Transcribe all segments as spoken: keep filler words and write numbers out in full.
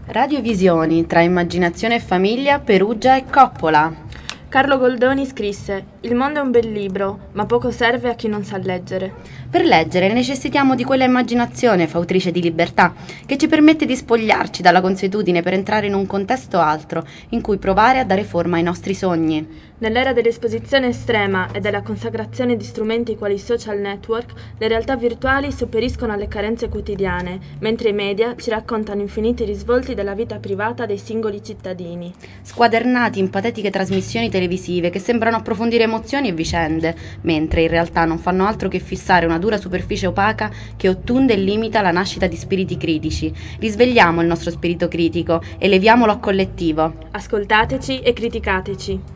Radiovisioni tra immaginazione e famiglia, Perugia e Coppola. Carlo Goldoni scrisse: il mondo è un bel libro, ma poco serve a chi non sa leggere. Per leggere necessitiamo di quella immaginazione fautrice di libertà che ci permette di spogliarci dalla consuetudine per entrare in un contesto altro, in cui provare a dare forma ai nostri sogni. Nell'era dell'esposizione estrema e della consacrazione di strumenti quali social network, le realtà virtuali sopperiscono alle carenze quotidiane, mentre i media ci raccontano infiniti risvolti della vita privata dei singoli cittadini. Squadernati in patetiche trasmissioni televisive che sembrano approfondire emozioni e vicende, mentre in realtà non fanno altro che fissare una dura superficie opaca che ottunde e limita la nascita di spiriti critici. Risvegliamo il nostro spirito critico, eleviamolo a collettivo. Ascoltateci e criticateci.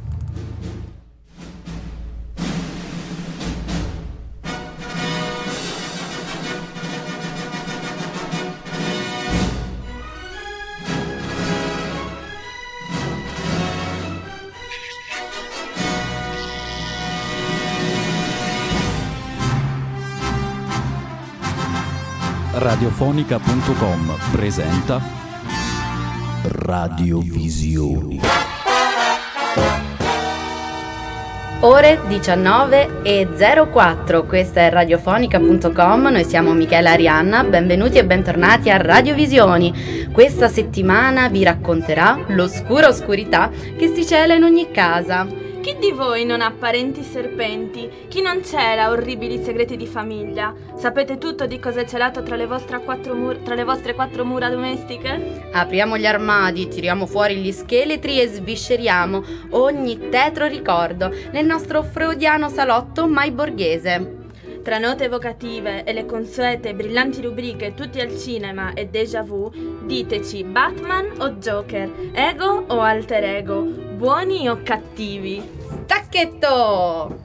radiofonica punto com presenta Radiovisioni. Ore diciannove e zero quattro, questa è radiofonica punto com, noi siamo Michela e Arianna, benvenuti e bentornati a Radiovisioni. Questa settimana vi racconterà l'oscura oscurità che si cela in ogni casa. Chi di voi non ha parenti serpenti? Chi non cela orribili segreti di famiglia? Sapete tutto di cosa è celato tra le vostre quattro, mur- tra le vostre quattro mura domestiche? Apriamo gli armadi, tiriamo fuori gli scheletri e svisceriamo ogni tetro ricordo nel nostro freudiano salotto mai borghese. Tra note evocative e le consuete brillanti rubriche Tutti al cinema e déjà vu, diteci Batman o Joker, ego o alter ego, buoni o cattivi? Stacchetto!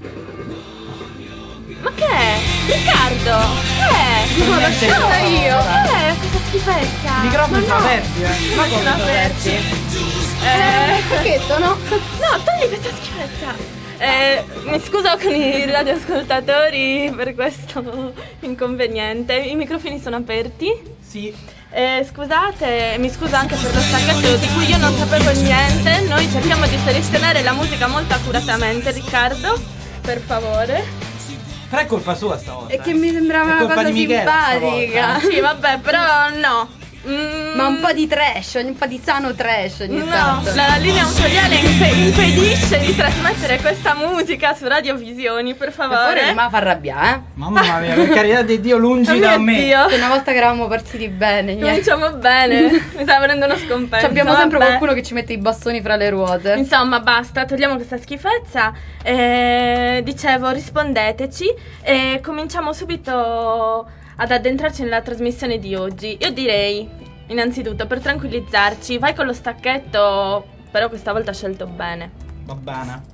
Ma che è? Riccardo! Che è? Non lo so io! Che è questa schifezza? I microfoni sono Ma no. aperti, eh! Ma come sono sono aperti? aperti? Eh, Stacchetto, no? no, togli questa schifezza! Eh, mi scuso con i radioascoltatori per questo inconveniente. I microfoni sono aperti? Sì. Eh, scusate, mi scuso anche per lo stacchetto di cui io non sapevo niente. Noi cerchiamo di selezionare la musica molto accuratamente, Riccardo, per favore. Però è colpa sua stavolta. E che mi sembrava È una colpa cosa di Michela simpatica. Sì, vabbè, però no. Mm, Ma un po' di trash, un po' di sano trash ogni No, tanto. la linea autoriale impe- impedisce di trasmettere questa musica su Radiovisioni, per Per favore, favore. non mi fa arrabbiare, eh? Mamma mia, per carità di Dio, lungi Oh da mio me. Dio. Che una volta che eravamo partiti bene, niente. Cominciamo bene. Mi sta venendo uno scompenso. Cioè, abbiamo sempre vabbè. qualcuno che ci mette i bastoni fra le ruote. Insomma, basta, togliamo questa schifezza. Eh, dicevo, rispondeteci e cominciamo subito ad addentrarci nella trasmissione di oggi. Io direi, innanzitutto, per tranquillizzarci, vai con lo stacchetto, però questa volta scelto bene. Va bene.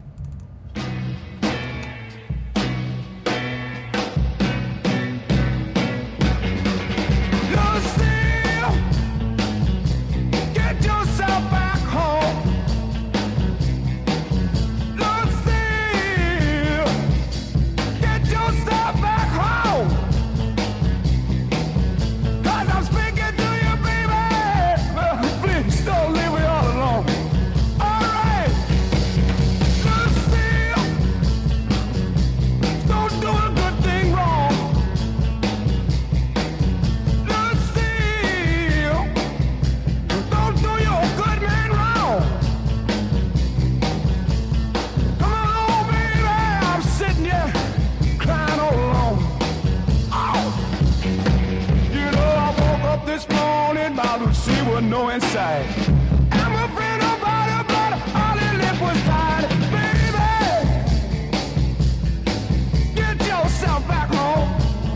No inside. I'm afraid about it, but all it left was tired. Baby, get yourself back home.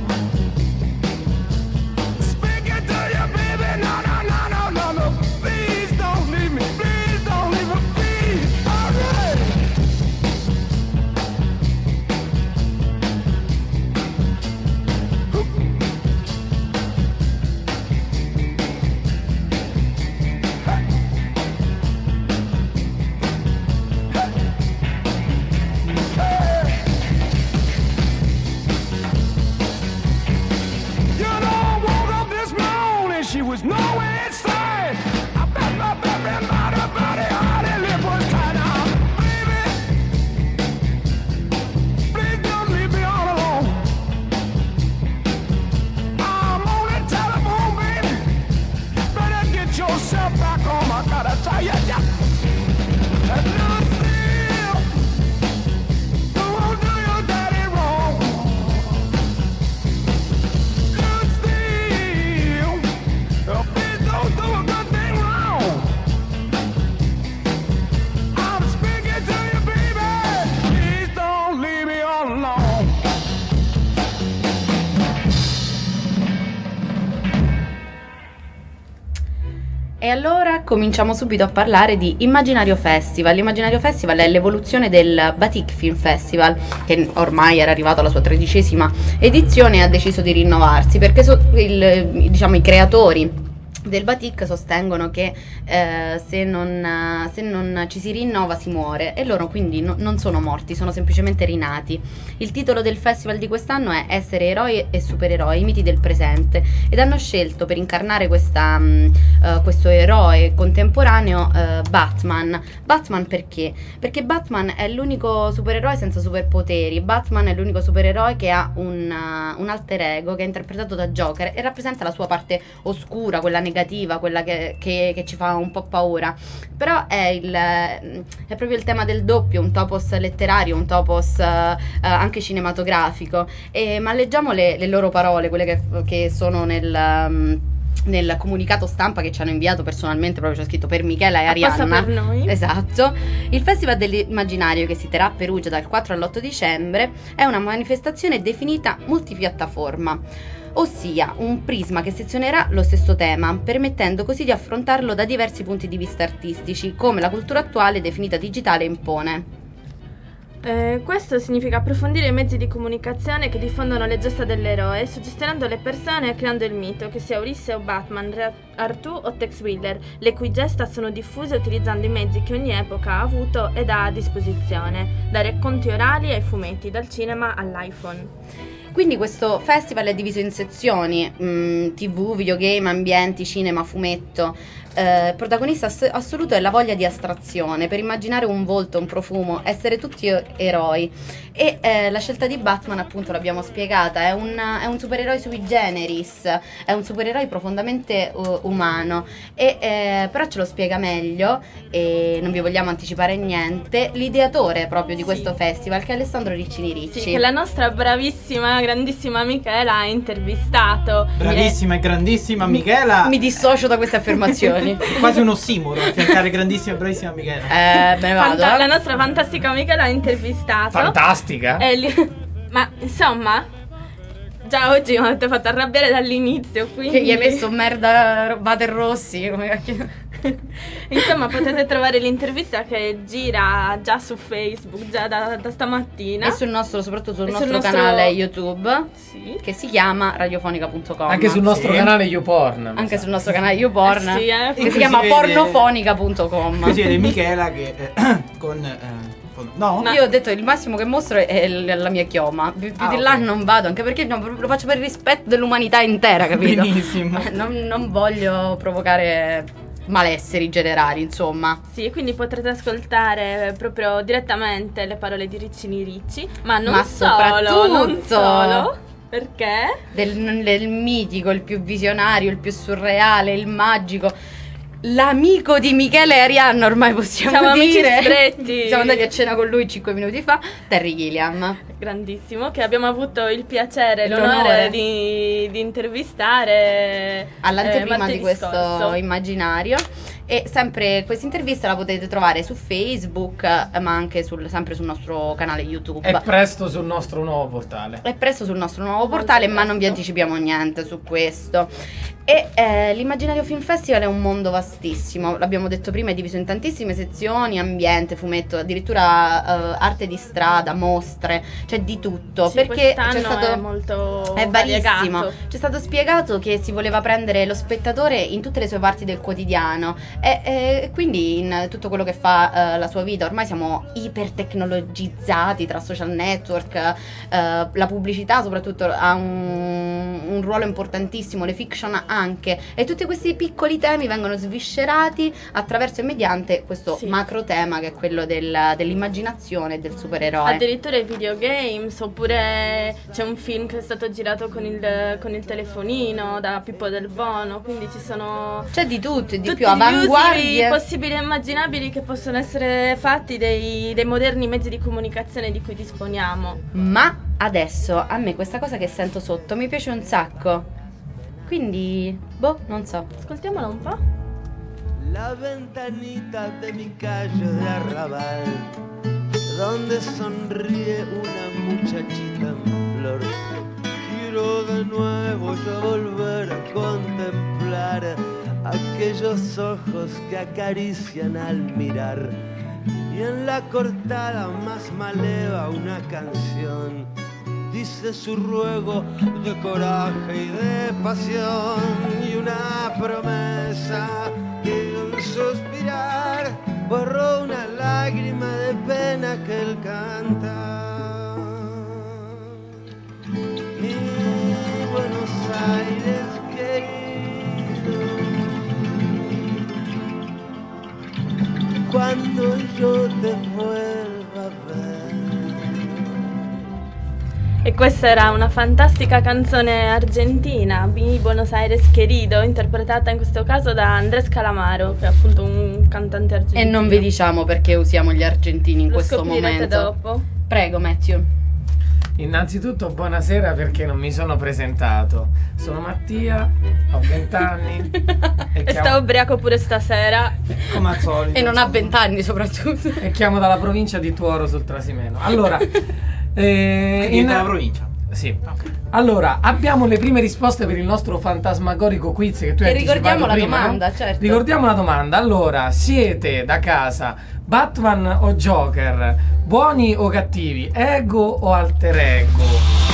Speaking to you, baby, no, no, no, no, no, no. Please don't leave me, please don't leave me, please. All right. She was nowhere inside. E allora cominciamo subito a parlare di Immaginario Festival. L'Immaginario Festival è l'evoluzione del Batik Film Festival, che ormai era arrivato alla sua tredicesima edizione e ha deciso di rinnovarsi, perché so, il, diciamo, i creatori del Batik sostengono che eh, se, non, se non ci si rinnova si muore, e loro quindi no, non sono morti, sono semplicemente rinati. Il titolo del festival di quest'anno è Essere eroi e supereroi, i miti del presente, ed hanno scelto per incarnare questa, mh, uh, questo eroe contemporaneo uh, Batman. Batman perché? Perché Batman è l'unico supereroe senza superpoteri. Batman è l'unico supereroe che ha un, uh, un alter ego che è interpretato da Joker e rappresenta la sua parte oscura, quella negativa, quella che, che, che ci fa un po' paura. Però è, il, è proprio il tema del doppio, un topos letterario, un topos uh, uh, anche cinematografico. E, ma leggiamo le, le loro parole, quelle che, che sono nel... Um, nel comunicato stampa che ci hanno inviato personalmente, proprio c'è scritto per Michela e Arianna. Apposta per noi. Esatto. Il Festival dell'Immaginario, che si terrà a Perugia dal quattro all'otto dicembre, è una manifestazione definita multipiattaforma, ossia un prisma che sezionerà lo stesso tema, permettendo così di affrontarlo da diversi punti di vista artistici, come la cultura attuale definita digitale impone. Eh, questo significa approfondire i mezzi di comunicazione che diffondono le gesta dell'eroe, suggestionando le persone e creando il mito, che sia Ulisse o Batman, Re Artù o Tex Willer, le cui gesta sono diffuse utilizzando i mezzi che ogni epoca ha avuto ed ha a disposizione, dai racconti orali ai fumetti, dal cinema all'iPhone. Quindi questo festival è diviso in sezioni, mh, tv, videogame, ambienti, cinema, fumetto. Eh, protagonista ass- assoluto è la voglia di astrazione, per immaginare un volto, un profumo, essere tutti eroi. E eh, la scelta di Batman, appunto, l'abbiamo spiegata, è un, è un supereroe sui generis, è un supereroe profondamente uh, umano, e, eh, però ce lo spiega meglio, e non vi vogliamo anticipare niente, l'ideatore proprio di Sì. questo festival, che è Alessandro Riccini Ricci. Sì, che la nostra bravissima, grandissima Michela ha intervistato. Bravissima e grandissima Michela. Mi dissocio da queste affermazioni. È quasi un ossimoro affiancare grandissima e bravissima Michela. Eh, me ne vado. Fanta- eh. la nostra fantastica Michela ha intervistato. Fantastica. E li- Ma insomma, già oggi mi avete fatto arrabbiare dall'inizio, quindi Che gli hai messo merda Vater Rossi, come cacchio. insomma, potete trovare l'intervista che gira già su Facebook, già da, da stamattina. E sul nostro, soprattutto sul E nostro, sul nostro- canale YouTube, Sì. che si chiama radiofonica punto com. Anche sul nostro Sì. canale YouPorn. Anche sul nostro canale YouPorn, Eh sì, eh. che Qui si chiama si vede- pornofonica punto com. Qui si vede Michela che eh, con eh, con- no? No. Io ho detto il massimo che mostro è l- la mia chioma. Più più Ah, di ok. là non vado, anche perché no, lo faccio per il rispetto dell'umanità intera, capito? Benissimo. Non, non voglio provocare malesseri generali, insomma. Sì, quindi potrete ascoltare proprio direttamente le parole di Riccini Ricci, ma non Ma solo, non soprattutto- solo, perché Del, del mitico, il più visionario, il più surreale, il magico, l'amico di Michele e Arianna, ormai possiamo Siamo amici dire. stretti. Siamo andati a cena con lui cinque minuti fa. Terry Gilliam. grandissimo, che abbiamo avuto il piacere e L'onore. l'onore di, di intervistare All'anteprima eh, martedì di questo scorso. immaginario. E sempre questa intervista la potete trovare su Facebook, eh, ma anche sul- sempre sul nostro canale YouTube. E presto sul nostro nuovo portale. È presto sul nostro nuovo Molto portale, ma non vi presto. anticipiamo niente su questo. E eh, l'Immaginario Film Festival è un mondo vastissimo, l'abbiamo detto prima, è diviso in tantissime sezioni: ambiente, fumetto, addirittura eh, arte di strada, mostre, c'è di tutto. Sì, perché quest'anno c'è stato è molto è varissimo. variegato. C'è stato spiegato che si voleva prendere lo spettatore in tutte le sue parti del quotidiano e, e quindi in tutto quello che fa eh, la sua vita. Ormai siamo ipertecnologizzati tra social network, eh, la pubblicità soprattutto ha un, un ruolo importantissimo, le fiction anche, e tutti questi piccoli temi vengono sviscerati attraverso e mediante questo Sì. macro tema che è quello del- dell'immaginazione e del supereroe. Addirittura i videogames, oppure c'è un film che è stato girato con il, con il telefonino da Pippo del Bono, quindi ci sono C'è di tutto e di tutti più, gli usi avanguardie. possibili e immaginabili che possono essere fatti dei, dei moderni mezzi di comunicazione di cui disponiamo. Ma adesso a me questa cosa che sento sotto mi piace un sacco. Quindi, boh, non so. Ascoltiamola un po'. La ventanita de mi calle de Arrabal, donde sonríe una muchachita en flor. Quiero de nuevo yo volver a contemplar aquellos los ojos que acarician al mirar, y en la cortada más maleva una canción dice su ruego de coraje y de pasión, y una promesa que un suspirar borró una lágrima de pena que él canta. Mi Buenos Aires querido, cuando yo te vuelva a ver. E questa era una fantastica canzone argentina, Mi Buenos Aires Querido, interpretata in questo caso da Andrés Calamaro, che è appunto un cantante argentino. E non vi diciamo perché usiamo gli argentini in Lo questo scoprirete momento. dopo. Prego, Matthew. Innanzitutto buonasera perché non mi sono presentato. Sono Mattia, ho venti anni E chiamo- sta ubriaco pure stasera. Come al solito. E non ha vent'anni soprattutto. e chiamo dalla provincia di Tuoro sul Trasimeno. Allora, eh, in la provincia. Sì. Allora, abbiamo le prime risposte per il nostro fantasmagorico quiz che tu hai E ricordiamo anticipato la prima, domanda, no? certo. Ricordiamo la domanda. Allora, siete da casa Batman o Joker? Buoni o cattivi? Ego o alter ego?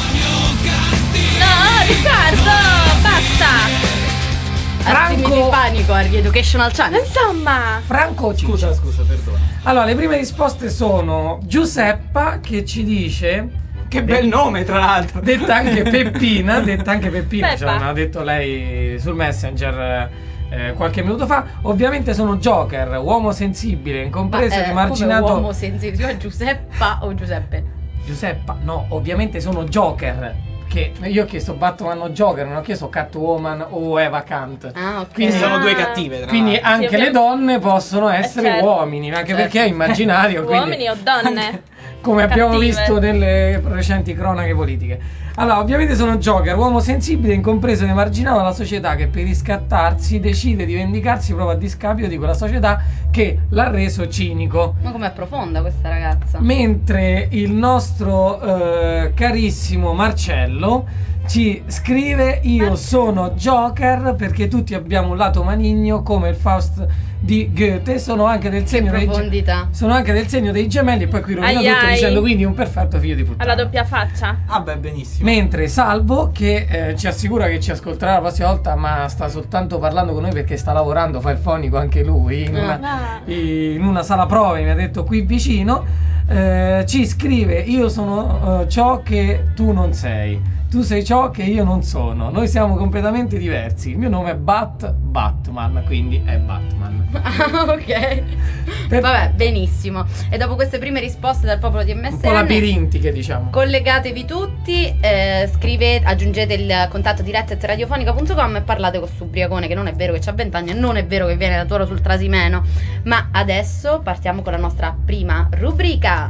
No, Riccardo, basta! Attimi Franco- di panico, Ari Educational Channel. Insomma, Franco o Ciccio? Scusa, scusa, perdono. Allora, le prime risposte sono Giuseppa che ci dice, Che bel nome, tra l'altro. detta anche Peppina, detta anche Peppina, ce Peppa. l'ha detto lei sul Messenger eh, qualche minuto fa. Ovviamente sono Joker, uomo sensibile, incompreso Ma, ed eh, emarginato. come uomo sensibile, si chiama Giuseppa o Giuseppe? Giuseppa, no, ovviamente sono Joker. Che io ho chiesto Batman o Joker, non ho chiesto Catwoman o Eva Kant. Ah, ok. Quindi Quindi sono Ah. due cattive, tra Quindi l'altro. anche Sì, ovviamente. le donne possono essere certo. uomini, anche Certo. perché è immaginario. quindi- uomini o donne? come abbiamo Cattive. visto nelle recenti cronache politiche. Allora, ovviamente sono Joker, uomo sensibile, incompreso ed emarginato dalla società che per riscattarsi decide di vendicarsi proprio a discapito di quella società che l'ha reso cinico. Ma com'è profonda questa ragazza? Mentre il nostro eh, carissimo Marcello ci scrive: io sono Joker perché tutti abbiamo un lato maligno come il Faust di Goethe, sono anche del Che segno dei ge- profondità. sono anche del segno dei gemelli, e poi qui rovino Ai tutto ai. dicendo quindi un perfetto figlio di puttana. Alla doppia faccia. Ah beh, benissimo. Mentre Salvo, che eh, ci assicura che ci ascolterà la prossima volta, ma sta soltanto parlando con noi perché sta lavorando, fa il fonico anche lui in una, Ah. in una sala prove, mi ha detto qui vicino, eh, ci scrive: io sono eh, ciò che tu non sei, tu sei ciò che io non sono, noi siamo completamente diversi, il mio nome è Bat Batman, quindi è Batman. Ah, ok. Per- Vabbè, benissimo. E dopo queste prime risposte dal popolo di M S N, Un po' labirintiche, diciamo. collegatevi tutti, eh, scrivete, aggiungete il contatto diretto at radiofonica punto com e parlate con Subriacone, che non è vero che c'ha vent'anni e non è vero che viene da Toro sul Trasimeno. Ma adesso partiamo con la nostra prima rubrica.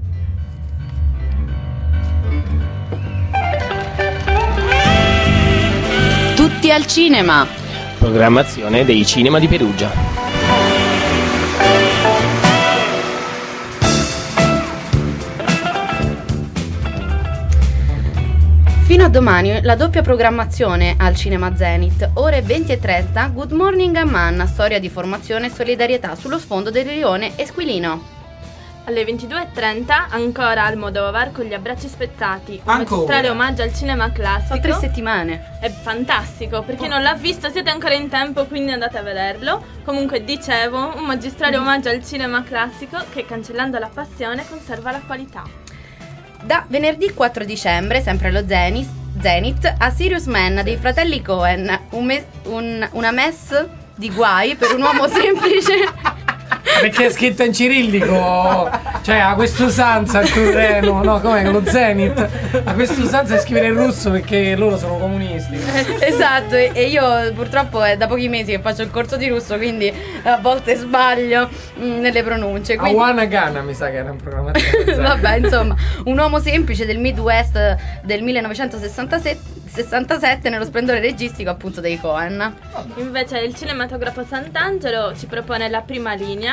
Tutti al cinema. Programmazione dei cinema di Perugia. Fino a domani la doppia programmazione al Cinema Zenith, ore venti e trenta, Good Morning Amman, storia di formazione e solidarietà sullo sfondo del rione Esquilino. Alle ventidue e trenta ancora Almodovar con Gli abbracci spezzati, un Ancora? magistrale omaggio al cinema classico. Sono tre settimane. È fantastico, per chi non l'ha visto siete ancora in tempo, quindi andate a vederlo. Comunque dicevo, un magistrale omaggio al cinema classico che, cancellando la passione, conserva la qualità. Da venerdì quattro dicembre, sempre allo Zenith, Zenith a Serious Man dei fratelli Cohen, un mes- un- una mess di guai per un uomo semplice. Perché è scritto in cirillico, cioè ha quest'usanza il terreno, no, come lo Zenith, ha quest'usanza di scrivere in russo perché loro sono comunisti. Esatto, e e io purtroppo è da pochi mesi che faccio il corso di russo, quindi a volte sbaglio mh, nelle pronunce. Quindi... Awana Gana mi sa che era un programmatore. Vabbè, insomma, un uomo semplice del Midwest del millenovecentosessantasette sessantasette nello splendore registico appunto dei Cohen. Invece il cinematografo Sant'Angelo ci propone La prima linea,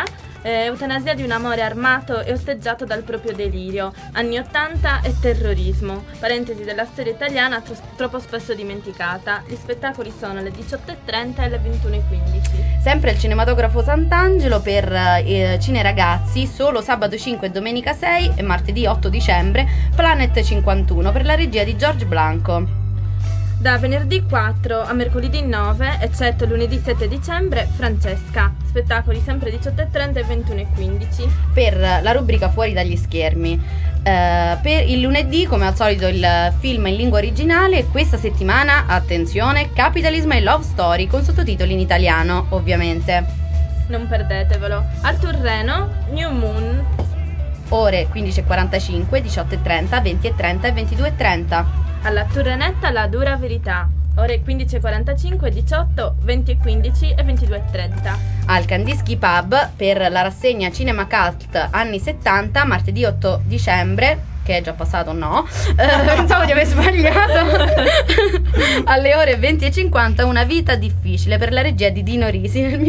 Eh, eutanasia di un amore armato e osteggiato dal proprio delirio. Anni ottanta e terrorismo. Parentesi della storia italiana tro- troppo spesso dimenticata. Gli spettacoli sono alle diciotto e trenta e alle ventuno e quindici. Sempre il cinematografo Sant'Angelo per eh, Cine Ragazzi, solo sabato cinque e domenica sei e martedì otto dicembre, Planet cinquantuno per la regia di George Blanco. Da venerdì quattro a mercoledì nove, eccetto lunedì sette dicembre, Francesca. Spettacoli sempre diciotto e trenta e ventuno e quindici. Per la rubrica Fuori dagli schermi. Eh, per il lunedì, come al solito, il film in lingua originale. Questa settimana, attenzione, Capitalism e Love Story con sottotitoli in italiano, ovviamente. Non perdetevelo. Arthur Reno, New Moon. Ore quindici e quarantacinque, diciotto e trenta, venti e trenta e ventidue e trenta. Alla Turrenetta La Dura Verità. Ore quindici e quarantacinque, diciotto, venti e quindici e ventidue e trenta. Al Kandinsky Pub per la rassegna Cinema Cult anni settanta, martedì otto dicembre, che è già passato, no, eh, pensavo di aver sbagliato. Alle ore venti e cinquanta, Una vita difficile per la regia di Dino Risi nel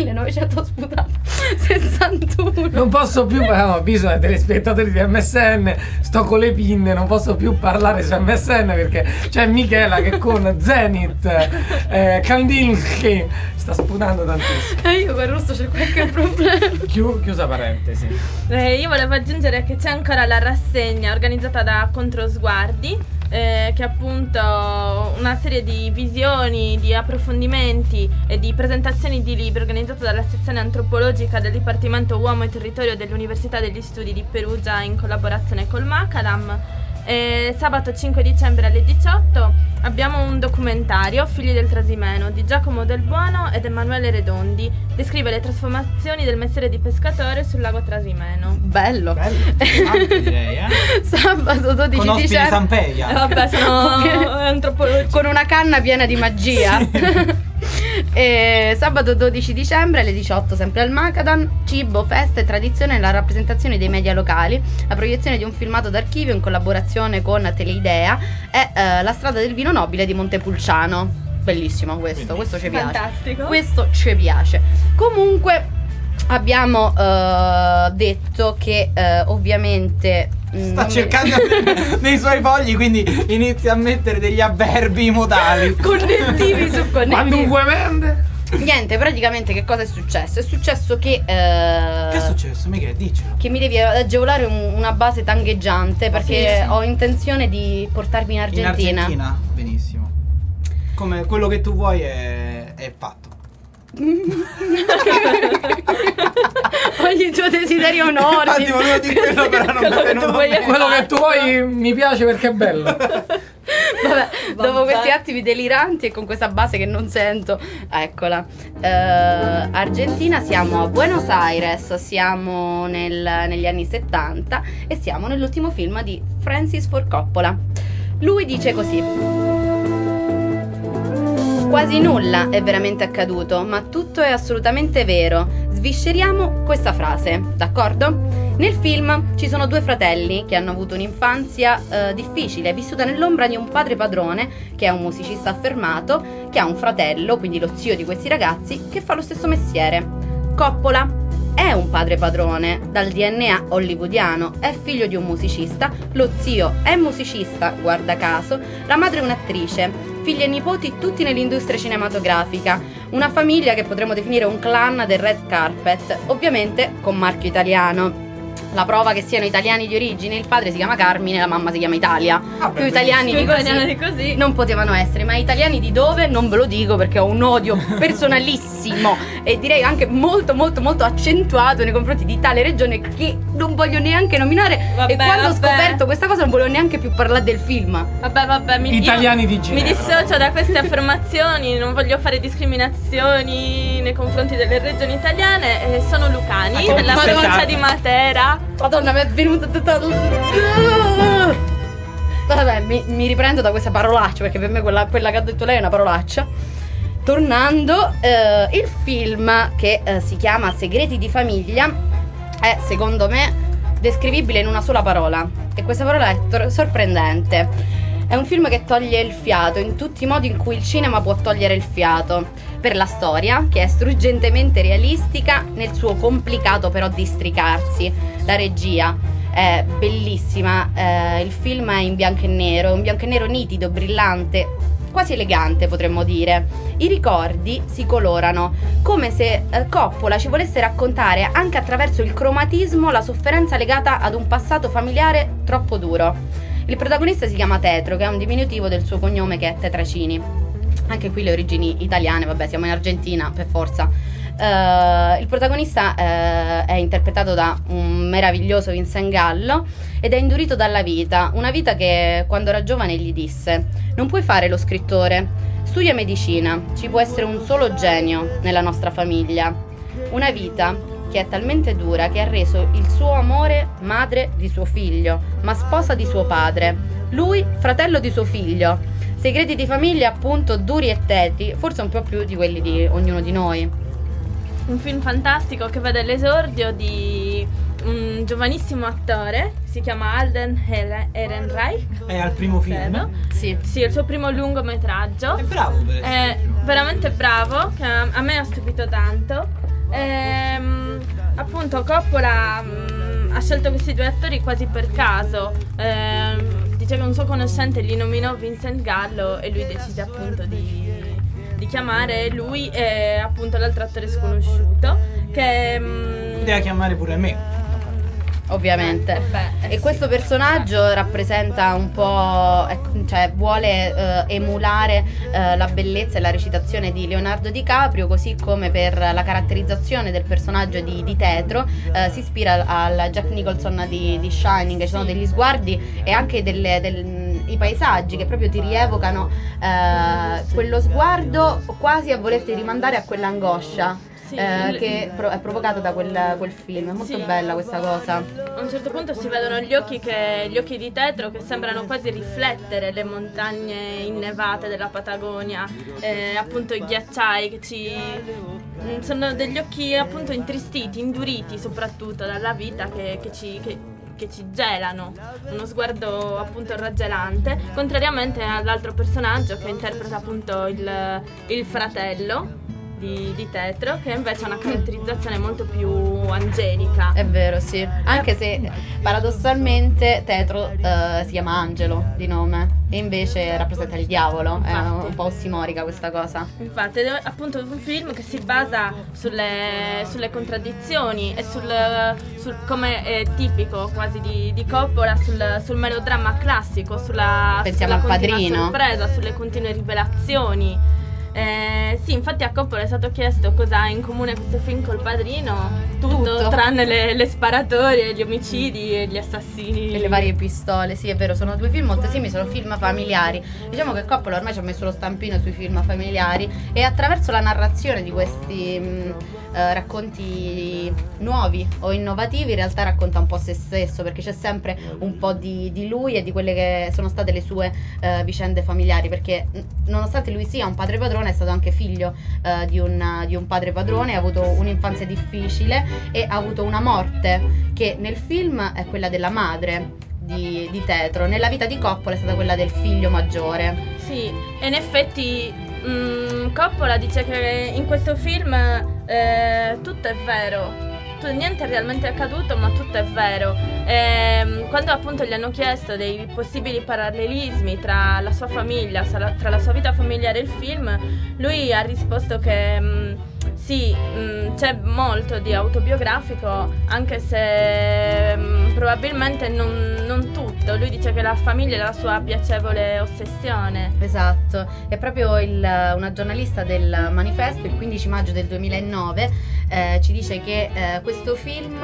millenovecentosessantuno. Non posso più, ma ho bisogno dei telespettatori di M S N, sto con le pinne, non posso più parlare su M S N perché c'è Michela che con Zenith, eh, Kandinsky sta sputando tantissimo. E io con il rosso c'è qualche problema. Chiu- chiusa parentesi. Eh, io volevo aggiungere che c'è ancora la rassegna organizzata da Controsguardi, eh, che è appunto una serie di visioni, di approfondimenti e di presentazioni di libri organizzata dalla sezione antropologica del Dipartimento Uomo e Territorio dell'Università degli Studi di Perugia in collaborazione col Macadam. E sabato cinque dicembre alle diciotto abbiamo un documentario, Figli del Trasimeno, di Giacomo Del Buono ed Emanuele Redondi. Descrive le trasformazioni del mestiere di pescatore sul lago Trasimeno. Bello. Bello, anche direi, eh. Sabato dodici Con ospiti dicembre. Sampeia. Eh, vabbè, sono antropologi. Con una canna piena di magia. E sabato dodici dicembre alle diciotto, sempre al Macadam, cibo, festa e tradizione nella rappresentazione dei media locali. La proiezione di un filmato d'archivio in collaborazione con Teleidea è eh, La strada del vino nobile di Montepulciano. Bellissimo questo, questo ci piace. Fantastico. Questo ci piace. Comunque abbiamo eh, detto che eh, ovviamente mm, Sta non cercando nei suoi fogli, quindi inizia a mettere degli avverbi modali. connettivi su connettivi. Quando un vuoi vende? Niente, praticamente che cosa è successo? È successo che eh, Che è successo? Michele, diccelo. che mi devi agevolare un- una base tangheggiante perché sì, sì. ho intenzione di portarmi in Argentina. In Argentina? Benissimo. Come quello che tu vuoi è, è fatto. Ogni tuo desiderio è un ordine. Infatti volevo dire quello, però non mi è venuto bene. Quello che tu vuoi mi piace perché è bello. Vabbè, dopo questi attimi deliranti e con questa base che non sento, eccola. Eh, Argentina, siamo a Buenos Aires, siamo nel- negli anni settanta e siamo nell'ultimo film di Francis Ford Coppola. Lui dice così: quasi nulla è veramente accaduto, ma tutto è assolutamente vero. Svisceriamo questa frase, d'accordo? Nel film ci sono due fratelli che hanno avuto un'infanzia eh, difficile, vissuta nell'ombra di un padre padrone che è un musicista affermato, che ha un fratello, quindi lo zio di questi ragazzi, che fa lo stesso mestiere. Coppola è un padre padrone, dal D N A hollywoodiano, è figlio di un musicista, lo zio è musicista, guarda caso, la madre è un'attrice, figli e nipoti tutti nell'industria cinematografica, una famiglia che potremmo definire un clan del red carpet, ovviamente con marchio italiano. La prova che siano italiani di origine, il padre si chiama Carmine, la mamma si chiama Italia. Ah, Più beh, italiani di Più italiani di così, così. non potevano essere, ma italiani di dove? Non ve lo dico perché ho un odio personalissimo e direi anche molto molto molto accentuato nei confronti di tale regione che non voglio neanche nominare. Vabbè, e quando ho vabbè. scoperto questa cosa non volevo neanche più parlare del film. Vabbè, vabbè, mi, Italiani io di mi Ginevra. dissocio da queste affermazioni, non voglio fare discriminazioni nei confronti delle regioni italiane. Eh, sono lucani, Ah, della Madonna. provincia di Matera. Madonna, mi è venuta tutta. Vabbè, mi, mi riprendo da questa parolaccia perché per me quella, quella che ha detto lei è una parolaccia. Tornando, eh, il film che eh, si chiama Segreti di famiglia è, secondo me, descrivibile in una sola parola. E questa parola è tor- sorprendente. È un film che toglie il fiato in tutti i modi in cui il cinema può togliere il fiato. per la storia, che è struggentemente realistica nel suo complicato però districarsi. La regia è bellissima, eh, il film è in bianco e nero, un bianco e nero nitido, brillante, quasi elegante potremmo dire. I ricordi si colorano, come se eh, Coppola ci volesse raccontare anche attraverso il cromatismo la sofferenza legata ad un passato familiare troppo duro. Il protagonista si chiama Tetro, che è un diminutivo del suo cognome, che è Tetracini. Anche qui le origini italiane, vabbè, siamo in Argentina per forza. Uh, il protagonista uh, è interpretato da un meraviglioso Vincent Gallo ed è indurito dalla vita, una vita che quando era giovane gli disse: non puoi fare lo scrittore, studia medicina, ci può essere un solo genio nella nostra famiglia. Una vita che è talmente dura che ha reso il suo amore madre di suo figlio, ma sposa di suo padre, lui fratello di suo figlio. Segreti di famiglia appunto duri e tetri, forse un po' più di quelli di ognuno di noi. Un film fantastico che vede l'esordio di un giovanissimo attore, si chiama Alden Ehrenreich. È al primo film? Credo. Sì. Sì, il suo primo lungometraggio. È bravo per È veramente bravo, che a a me ha stupito tanto. Ehm, appunto Coppola mh, ha scelto questi due attori quasi per caso. Ehm, dice che un suo conoscente gli nominò Vincent Gallo e lui decise appunto di, di chiamare lui e appunto l'altro attore sconosciuto che mh, poteva chiamare pure me. Ovviamente. Eh, beh, eh, E sì. questo personaggio rappresenta un po', ecco, cioè vuole eh, emulare eh, la bellezza e la recitazione di Leonardo DiCaprio, così come per la caratterizzazione del personaggio di, di Tetro eh, si ispira al Jack Nicholson di, di Shining. Ci sono degli sguardi e anche delle, del, i paesaggi che proprio ti rievocano eh, quello sguardo quasi a volerti rimandare a quell'angoscia. Sì, eh, il- che pro- è provocata da quel, quel film. È molto Sì. bella questa cosa. A un certo punto si vedono gli occhi, che, gli occhi di Tetro che sembrano quasi riflettere le montagne innevate della Patagonia, eh, appunto i ghiacciai che ci... mm, sono degli occhi appunto intristiti, induriti soprattutto dalla vita che, che ci... Che, che ci gelano, uno sguardo appunto raggelante, contrariamente all'altro personaggio che interpreta appunto il, il fratello di, di Tetro, che invece ha una caratterizzazione molto più angelica. È vero, sì. Anche se paradossalmente Tetro eh, si chiama Angelo di nome e invece rappresenta il diavolo. È Infatti. un po' ossimorica questa cosa. Infatti, ed è appunto un film che si basa sulle, sulle contraddizioni e sul, sul come è tipico quasi di, di Coppola, sul, sul melodramma classico, sulla, Pensiamo sulla al continua Padrino. sorpresa, sulle continue rivelazioni. Eh, sì, infatti a Coppola è stato chiesto cosa ha in comune questo film col Padrino. Tutto, Tutto. tranne le, le sparatorie, gli omicidi e gli assassini. E le varie pistole, sì, è vero, sono due film molto simili, sono film familiari. Diciamo che Coppola ormai ci ha messo lo stampino sui film familiari e attraverso la narrazione di questi mh, eh, racconti nuovi o innovativi in realtà racconta un po' se stesso, perché c'è sempre un po' di, di lui e di quelle che sono state le sue eh, vicende familiari, perché mh, nonostante lui sia un padre padrone è stato anche figlio eh, di, un, di un padre padrone, ha avuto un'infanzia difficile e ha avuto una morte che nel film è quella della madre di, di Tetro, nella vita di Coppola è stata quella del figlio maggiore. Sì, e in effetti mm, Coppola dice che in questo film eh, tutto è vero. Tu- Niente è realmente accaduto, ma tutto è vero. Ehm, quando appunto gli hanno chiesto dei possibili parallelismi tra la sua famiglia, sa- tra la sua vita familiare e il film, lui ha risposto che mm, sì, mm, c'è molto di autobiografico, anche se mm, probabilmente non, non tutto. Lui dice che la famiglia è la sua piacevole ossessione. Esatto, è proprio il, una giornalista del Manifesto il quindici maggio del duemilanove eh, ci dice che eh, questo film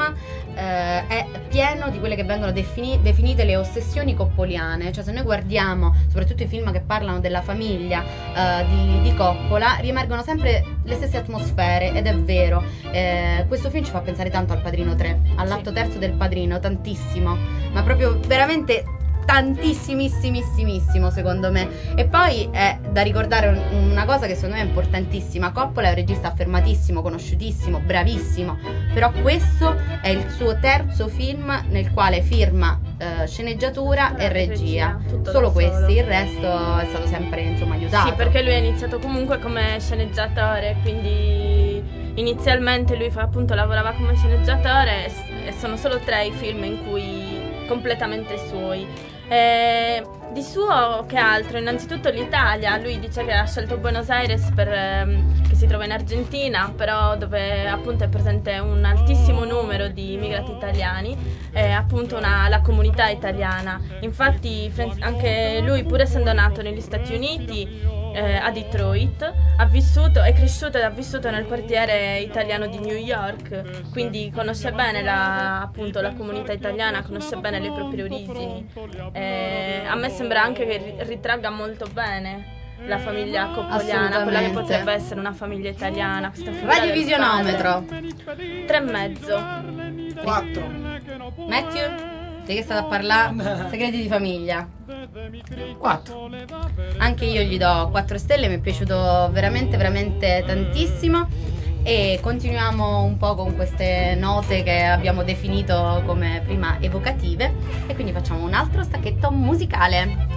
eh, è pieno di quelle che vengono defini- definite le ossessioni coppoliane, cioè se noi guardiamo soprattutto i film che parlano della famiglia eh, di, di Coppola riemergono sempre le stesse atmosfere ed è vero, eh, questo film ci fa pensare tanto al Padrino tre, all'atto Sì. terzo del Padrino, tantissimo, ma proprio veramente tantissimissimissimo secondo me. E poi è da ricordare un- una cosa che secondo me è importantissima: Coppola è un regista affermatissimo, conosciutissimo, bravissimo, però questo è il suo terzo film nel quale firma eh, sceneggiatura e regia, tutto solo da questi, solo. il resto è stato sempre insomma aiutato. Sì, perché lui ha iniziato comunque come sceneggiatore, quindi inizialmente lui fa, appunto lavorava come sceneggiatore e, s- e sono solo tre i film in cui completamente suoi. E di suo che altro? Innanzitutto l'Italia, lui dice che ha scelto Buenos Aires per, ehm, che si trova in Argentina, però dove appunto è presente un altissimo numero di immigrati italiani e appunto una, la comunità italiana. Infatti Fran- anche lui, pur essendo nato negli Stati Uniti, eh, a Detroit, ha vissuto, è cresciuto ed ha vissuto nel quartiere italiano di New York, quindi conosce bene la, appunto, la comunità italiana, conosce bene le proprie origini. Eh, a me sembra anche che ri- ritragga molto bene la famiglia coppoliana, quella che Assolutamente. potrebbe essere una famiglia italiana. Questa figura del Radiovisionometro. padre. Tre e mezzo. quattro. Matthew, di che state a parlare? Segreti di famiglia. quattro. Anche io gli do quattro stelle, mi è piaciuto veramente veramente tantissimo. E continuiamo un po' con queste note che abbiamo definito come prima evocative, e quindi facciamo un altro stacchetto musicale.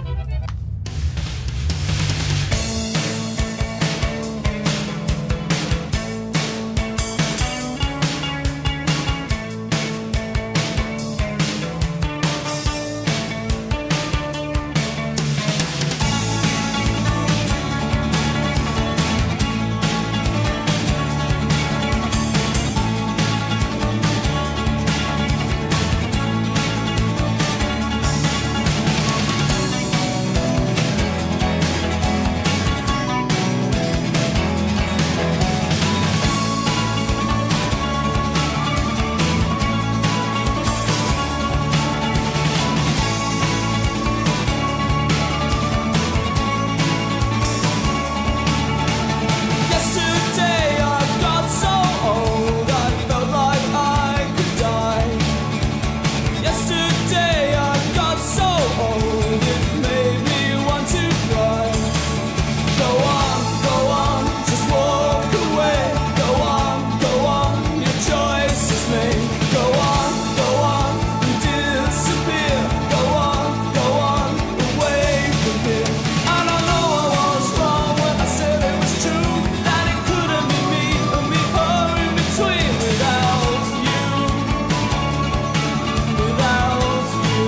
Yesterday I got so old I felt like I could die. Yesterday I got so old it made me want to cry. Go on, go on, just walk away. Go on, go on, your choice is made. Go on, go on, and disappear. Go on, go on, away from here. And I know I was wrong when I said it was true, that it couldn't be me and me her in between without you, without you.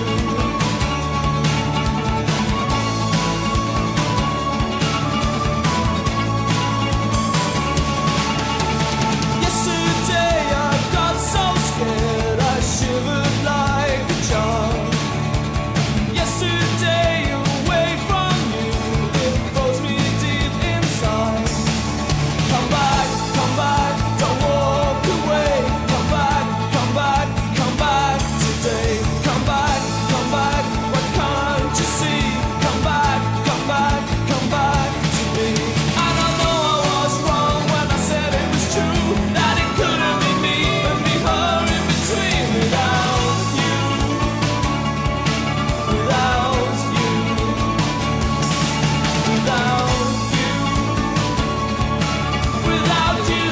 Yesterday I got so scared I shivered like a child. Yesterday away from you, it froze me deep inside. Come back, come back, don't walk away. Come back, come back, come back today. Come back, come back, what can't you see? Come back, come back, come back to me. And I know I was wrong when I said it was true, that it couldn't be me and me her in between without you, without you, without you, without you.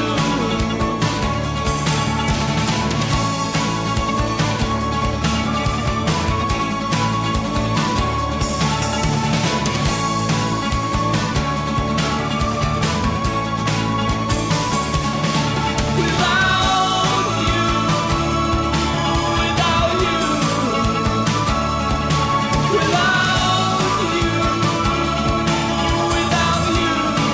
Without you, without you, without you, without you.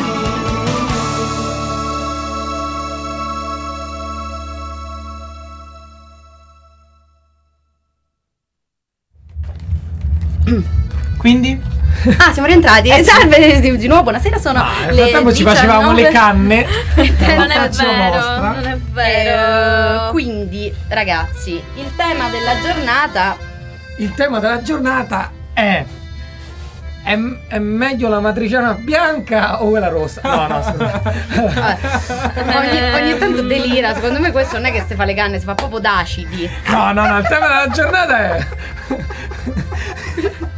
Quindi? Ah, siamo rientrati. Salve di di nuovo, buonasera, sono Ma nel le frattempo ci facevamo le canne. Non è Faccio vero, vostra. non è vero. Eh, quindi, ragazzi, il tema della giornata. Il tema della giornata è È, è meglio la matriciana bianca o quella rossa? No, no, scusa. Vabbè, ogni, ogni tanto delira, secondo me questo non è che si fa le canne, si fa proprio d'acidi. No, no, no, il tema della giornata è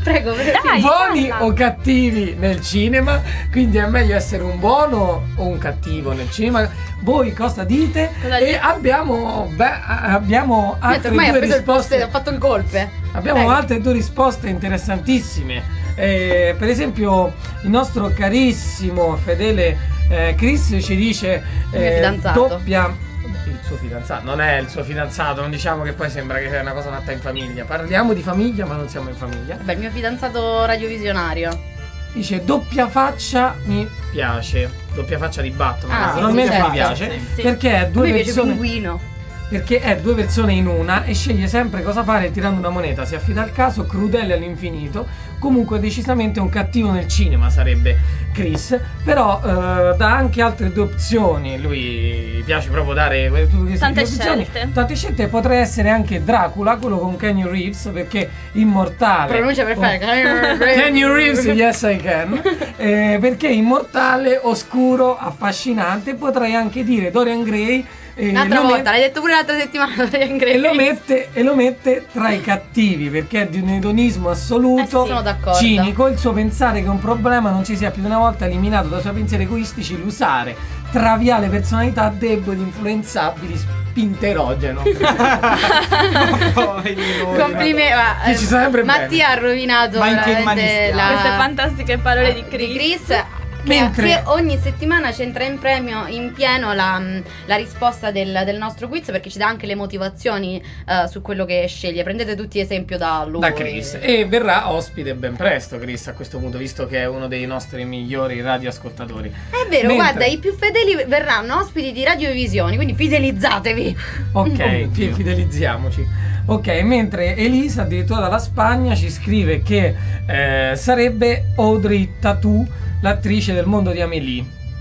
Prego, prego. Dai, buoni parla. o cattivi nel cinema, quindi è meglio essere un buono o un cattivo nel cinema. Voi cosa dite? Cosa e dite? abbiamo, beh, abbiamo Niente, altre ormai ha due preso il posto, risposte. ha fatto il golpe. Abbiamo Prego. altre due risposte interessantissime. Eh, per esempio, il nostro carissimo fedele eh, Chris ci dice Il mio eh, fidanzato. doppia. Il suo fidanzato, non è il suo fidanzato, non diciamo che poi sembra che sia una cosa fatta in famiglia. Parliamo di famiglia, ma non siamo in famiglia. Beh, il mio fidanzato radiovisionario. Dice doppia faccia mi piace. Doppia faccia di Batman. Ah, sì, Naturalmente sì, mi certo. piace. Sì. Perché è A due me piace persone. Pinguino. Perché è due persone in una e sceglie sempre cosa fare tirando una moneta. Si affida al caso, crudele all'infinito. Comunque decisamente un cattivo nel cinema sarebbe Chris. Però eh, dà anche altre due opzioni. Lui piace proprio dare que- tutte queste Tante due opzioni. scelte. Tante scelte. Potrei essere anche Dracula, quello con Keanu Reeves, perché immortale. Pronuncia perfetta. Keanu Reeves, yes I can. Eh, perché immortale, oscuro, affascinante. Potrei anche dire Dorian Gray. eh, Un'altra lo volta, met- l'hai detto pure l'altra settimana. Dorian Gray. e lo, mette, e lo mette tra i cattivi perché è di un edonismo assoluto, Eh sì, sono d'accordo. cinico. Il suo pensare che un problema non ci sia più di una volta eliminato dai suoi pensieri egoistici, l'usare traviale personalità deboli, influenzabili, spinterogeno. Complimenti. ma, Che eh, ci sarebbe Mattia ha rovinato Ma in che veramente mani stiamo? la, Queste fantastiche parole di di Chris. Chris. Che, Mentre- che ogni settimana ci entra in premio in pieno la, la risposta del, del nostro quiz, perché ci dà anche le motivazioni eh, su quello che sceglie. Prendete tutti esempio da lui. Da Chris. E verrà ospite ben presto Chris a questo punto, visto che è uno dei nostri migliori radioascoltatori. È vero, Mentre- guarda, i più fedeli verranno ospiti di Radiovisioni, quindi fidelizzatevi. Ok, fi- fidelizziamoci. Ok, mentre Elisa, addirittura dalla Spagna, ci scrive che eh, sarebbe Audrey Tautou, l'attrice del Mondo di Amélie.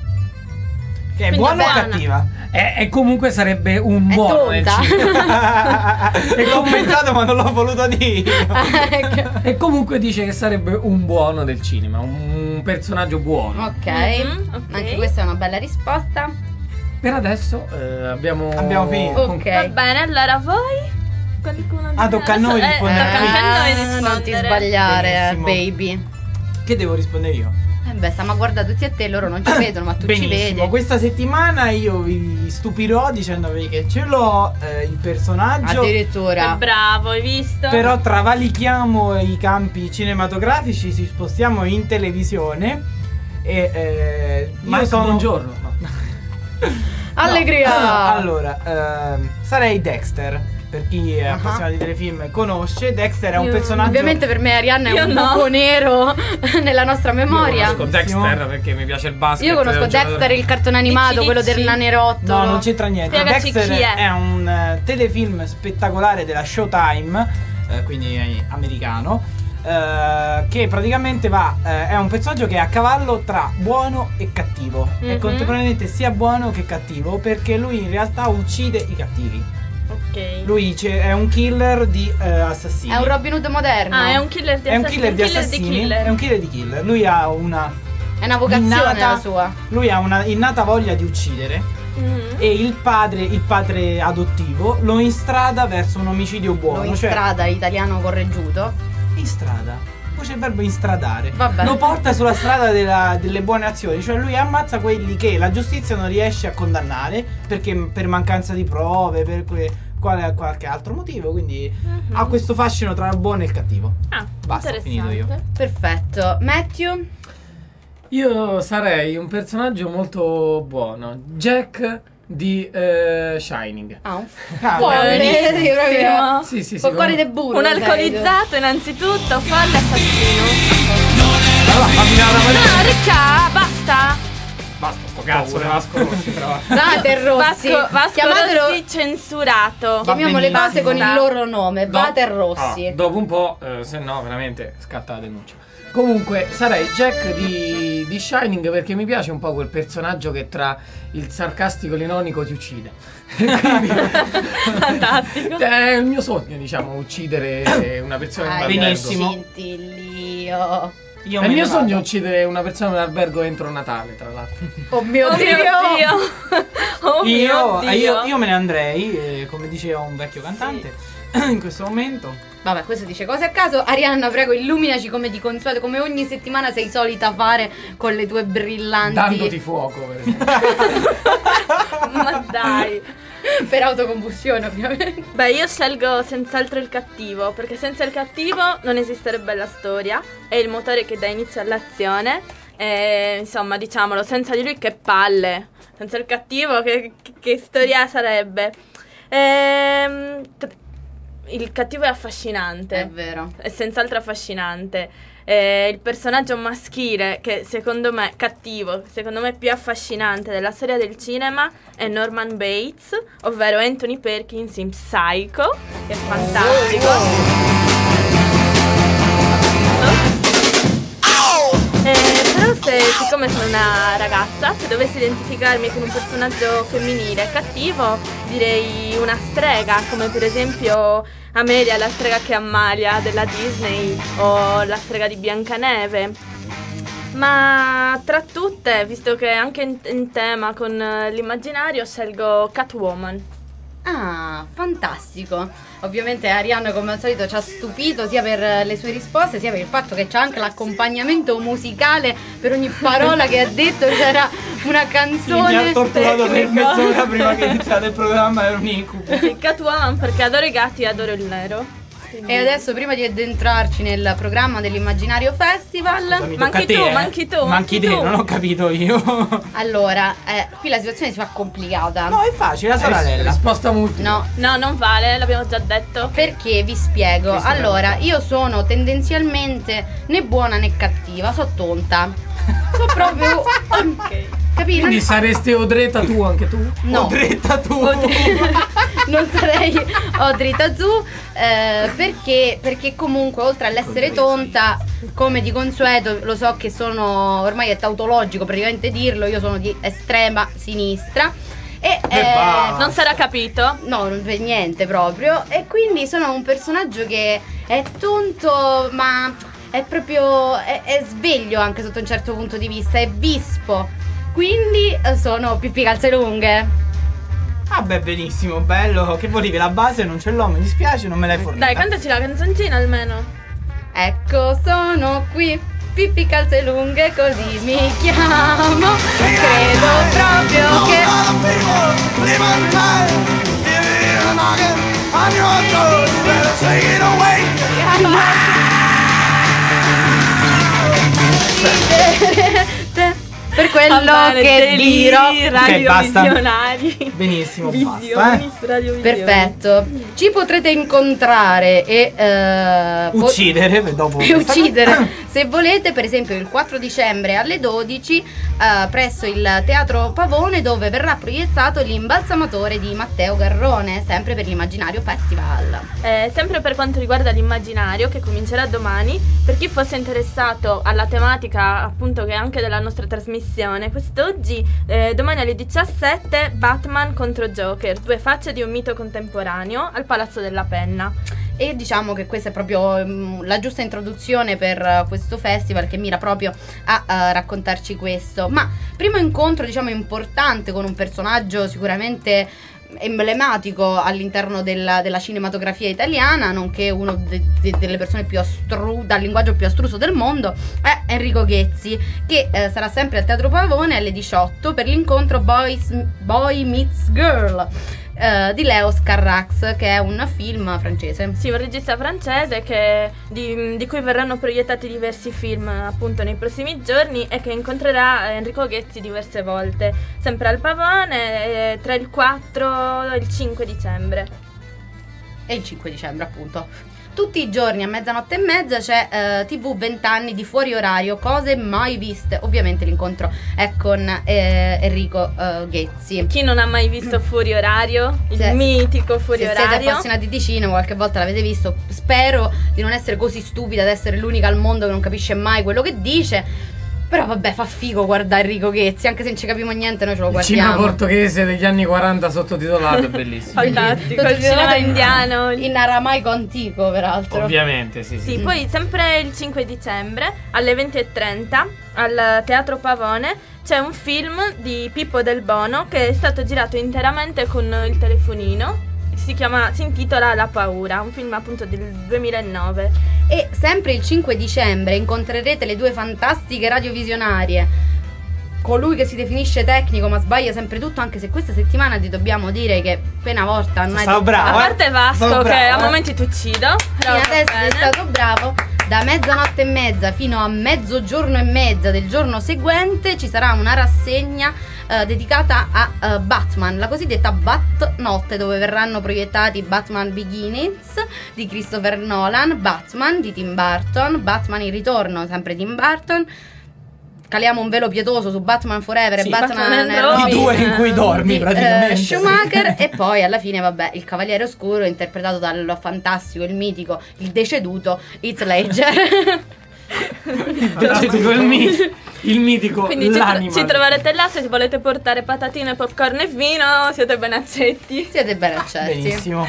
Che è Quindi buona o buona. cattiva? E, e comunque sarebbe un È buono nel tonta. cinema. E l'ho pensato ma non l'ho voluto dire. Ecco. E comunque dice che sarebbe un buono del cinema, un personaggio buono. Ok, Mhm, ok. anche questa è una bella risposta. Per adesso eh, abbiamo Abbiamo finito. Ok. Va bene, allora voi? Qualcuno di Ah, tocca a noi eh, rispondere. tocca anche a noi Ah, rispondere. non ti sbagliare, Benissimo. baby. Che devo rispondere io? Eh beh, stiamo a guardare tutti a te, loro non ci vedono, ma tu ci Benissimo, vedi. questa settimana io vi stupirò dicendovi che ce l'ho eh, il personaggio. Che Addirittura. bravo, hai visto? Però travalichiamo i campi cinematografici, ci spostiamo in televisione. E eh, Ma io sono. buongiorno. No. Allegria! No, allora, ehm, sarei Dexter. Per chi è Ah. appassionato di telefilm conosce, Dexter è un Io- personaggio. Ovviamente per me Arianna è Io un no. buco nero nella nostra memoria. Io conosco Dexter perché mi piace il basket. Io conosco è un giocatore- Dexter, il cartone animato, Dici, quello dici. del nanerottolo. No, non c'entra niente. Spiegaci Dexter chi è. è un eh, telefilm spettacolare della Showtime, eh, quindi è americano, eh, che praticamente va, eh, è un personaggio che è a cavallo tra buono e cattivo. È Mhm. contemporaneamente sia buono che cattivo, perché lui in realtà uccide i cattivi. Ok. Lui c'è- è un killer di eh, assassini. È un Robin Hood moderno. Ah, è un killer di È un assassini. killer di un killer assassini. killer. È un killer di killer. Lui ha una È una vocazione innata- la sua. Lui ha una innata voglia di uccidere. Mhm. E il padre, il padre adottivo lo instrada verso un omicidio buono. Lo in cioè, strada, italiano correggiuto. in strada. Poi c'è il verbo instradare. Vabbè. Lo porta sulla strada della- delle buone azioni. Cioè lui ammazza quelli che la giustizia non riesce a condannare. Perché per mancanza di prove, per que- quale, qualche altro motivo. Quindi Mhm. ha questo fascino tra il buono e il cattivo. Ah, Basta, ho finito io. interessante. Perfetto. Matthew? Io sarei un personaggio molto buono. Jack di eh, Shining. Ah, un Ah, folle. benissimo. Sì, proprio. Sì, sì, sì. Col cuore come- de burro. Un sei. alcolizzato innanzitutto, folle assassino. Allora, fammi una roba- No, Ricca, basta. Basta, sto cazzo di Vasco Rossi, però. Vater Rossi. Vasco, Vasco Chiamatelo. Rossi censurato. Chiamiamo le cose con il Basta. loro nome. Do- Vater Rossi. Ah, dopo un po', eh, se no, veramente scatta la denuncia. Comunque, sarei Jack di, di Shining perché mi piace un po' quel personaggio che tra il sarcastico e l'ironico ti uccide. E quindi Fantastico. è il mio sogno, diciamo, uccidere una persona in un Ai albergo. benissimo. scintillio. Io È il me mio ne sogno vado. uccidere una persona in albergo entro Natale, tra l'altro. Oh mio Oh Dio. mio Dio. Oh Io, mio eh, io, Dio. io me ne andrei, eh, come diceva un vecchio cantante. in questo momento. Vabbè, questo dice cose a caso. Arianna, prego, illuminaci come di consueto, come ogni settimana sei solita fare con le tue brillanti. Dandoti fuoco, per esempio. Ma dai. Per autocombustione, ovviamente. Beh, io scelgo senz'altro il cattivo, perché senza il cattivo non esisterebbe la storia. È il motore che dà inizio all'azione. E, insomma, diciamolo, senza di lui che palle. Senza il cattivo che, che, che storia sarebbe. Ehm... Il cattivo è affascinante. È vero. È senz'altro affascinante. Eh, il personaggio maschile che secondo me, cattivo, secondo me più affascinante della storia del cinema è Norman Bates, ovvero Anthony Perkins in Psycho, che è fantastico. Eh, però se, siccome sono una ragazza, se dovessi identificarmi con un personaggio femminile cattivo, direi una strega, come per esempio Amelia, la strega che ammalia della Disney, o la strega di Biancaneve. Ma tra tutte, visto che è anche in, in tema con l'immaginario, scelgo Catwoman. Ah, fantastico. Ovviamente Arianna come al solito ci ha stupito sia per le sue risposte sia per il fatto che c'è anche l'accompagnamento musicale per ogni parola che ha detto. C'era una canzone. Mi ha torturato per tecnica. mezz'ora prima che iniziate il programma, era un incubo. Sì, Catwoman perché adoro i gatti e adoro il nero. Quindi... E adesso, prima di addentrarci nel programma dell'Immaginario Festival, Scusami, tocca manchi a te, tu, eh. manchi tu, Manchi manchi te, tu. non ho capito io. allora, eh, qui la situazione si fa complicata. No, è facile, la sorella. Risposta multipla. No, No, non vale, l'abbiamo già detto. perché vi spiego. Che si Allora, io sono tendenzialmente né buona né cattiva, so tonta. So proprio. Ok. Capito? Quindi saresti Odreta tu anche tu? No. Ho dritta tu. Non sarei Audrey Tautou, eh, perché, perché comunque oltre all'essere tonta, come di consueto, lo so che sono, ormai è tautologico praticamente dirlo, io sono di estrema sinistra e Eh, eh, basta. Non sarà capito? no, non per niente proprio, e quindi sono un personaggio che è tonto ma è proprio è, è sveglio anche sotto un certo punto di vista, è vispo, quindi eh, sono Pippi Calze Lunghe. Ah beh, benissimo, bello. Che volevi? La base non ce l'ho, mi dispiace, non me l'hai fornita. Dai, cantaci la canzoncina almeno. Ecco, sono qui, Pippi Calze Lunghe, così mi chiamo. Credo proprio che per quello Va bene, che deliri, dirò. radiovisionari. Benissimo, Visioni basta, eh. su radiovisioni. Perfetto. Ci potrete incontrare e eh, po- Uccidere dopo. e uccidere se volete, per esempio il quattro dicembre alle dodici eh, presso il Teatro Pavone, dove verrà proiettato l'Imbalsamatore di Matteo Garrone, sempre per l'Immaginario Festival. Eh, sempre per quanto riguarda l'immaginario, che comincerà domani, per chi fosse interessato alla tematica appunto che è anche della nostra trasmissione, quest'oggi, eh, domani alle diciassette, Batman contro Joker, due facce di un mito contemporaneo al Palazzo della Penna. E diciamo che questa è proprio mm, la giusta introduzione per uh, questo festival, che mira proprio a uh, raccontarci questo. Ma primo incontro, diciamo, importante con un personaggio sicuramente emblematico all'interno della, della cinematografia italiana, nonché uno de, de, delle persone più astru, dal linguaggio più astruso del mondo, è Enrico Ghezzi, che eh, sarà sempre al Teatro Pavone alle diciotto per l'incontro Boys, Boy Meets Girl eh, di Leo Scarrax, che è un film francese. Sì, un regista francese che, di, di cui verranno proiettati diversi film appunto nei prossimi giorni e che incontrerà Enrico Ghezzi diverse volte, sempre al Pavone, eh, tra il quattro e il cinque dicembre. E il cinque dicembre, appunto. Tutti i giorni a mezzanotte e mezza c'è eh, tivù venti anni di fuori orario, cose mai viste. Ovviamente l'incontro è con eh, Enrico eh, Ghezzi. Chi non ha mai visto Fuori Orario? Il Se- mitico Fuori Se siete Orario. appassionati di cinema, qualche volta l'avete visto. Spero di non essere così stupida ad essere l'unica al mondo che non capisce mai quello che dice. Però vabbè, fa figo guardare Enrico Ghezzi, anche se non ci capiamo niente, noi ce lo Il cinema guardiamo. portoghese degli anni quaranta sottotitolato è bellissimo. Fantastico, Tutto il cinema in- indiano. In aramaico antico, peraltro. Ovviamente, sì, sì. Sì, poi sempre il cinque dicembre alle venti e trenta al Teatro Pavone c'è un film di Pippo Del Bono che è stato girato interamente con il telefonino. Si si chiama, si intitola La paura, un film appunto del duemilanove. E sempre il cinque dicembre incontrerete le due fantastiche radiovisionarie, colui che si definisce tecnico ma sbaglia sempre tutto, anche se questa settimana ti dobbiamo dire che appena volta non hai Stato bravo, A eh. parte Vasco Sono che bravo, a eh. momenti ti uccido, però Fino va adesso sei bene. stato bravo. Da mezzanotte e mezza fino a mezzogiorno e mezza del giorno seguente ci sarà una rassegna eh, dedicata a eh, Batman, la cosiddetta Bat Notte, dove verranno proiettati Batman Begins di Christopher Nolan, Batman di Tim Burton, Batman in ritorno, sempre Tim Burton. Caliamo un velo pietoso su Batman Forever Sì, e Batman, Batman and and Robin. I due in cui dormi di, praticamente. eh, Schumacher. E poi alla fine vabbè il Cavaliere Oscuro interpretato dal fantastico, il mitico, il deceduto Heath Ledger. Deceduto, il, mi- il mitico, Quindi ci, tro- l'anima. ci troverete là, se volete portare patatine, popcorn e vino, siete ben accetti. Siete ben accetti. Benissimo.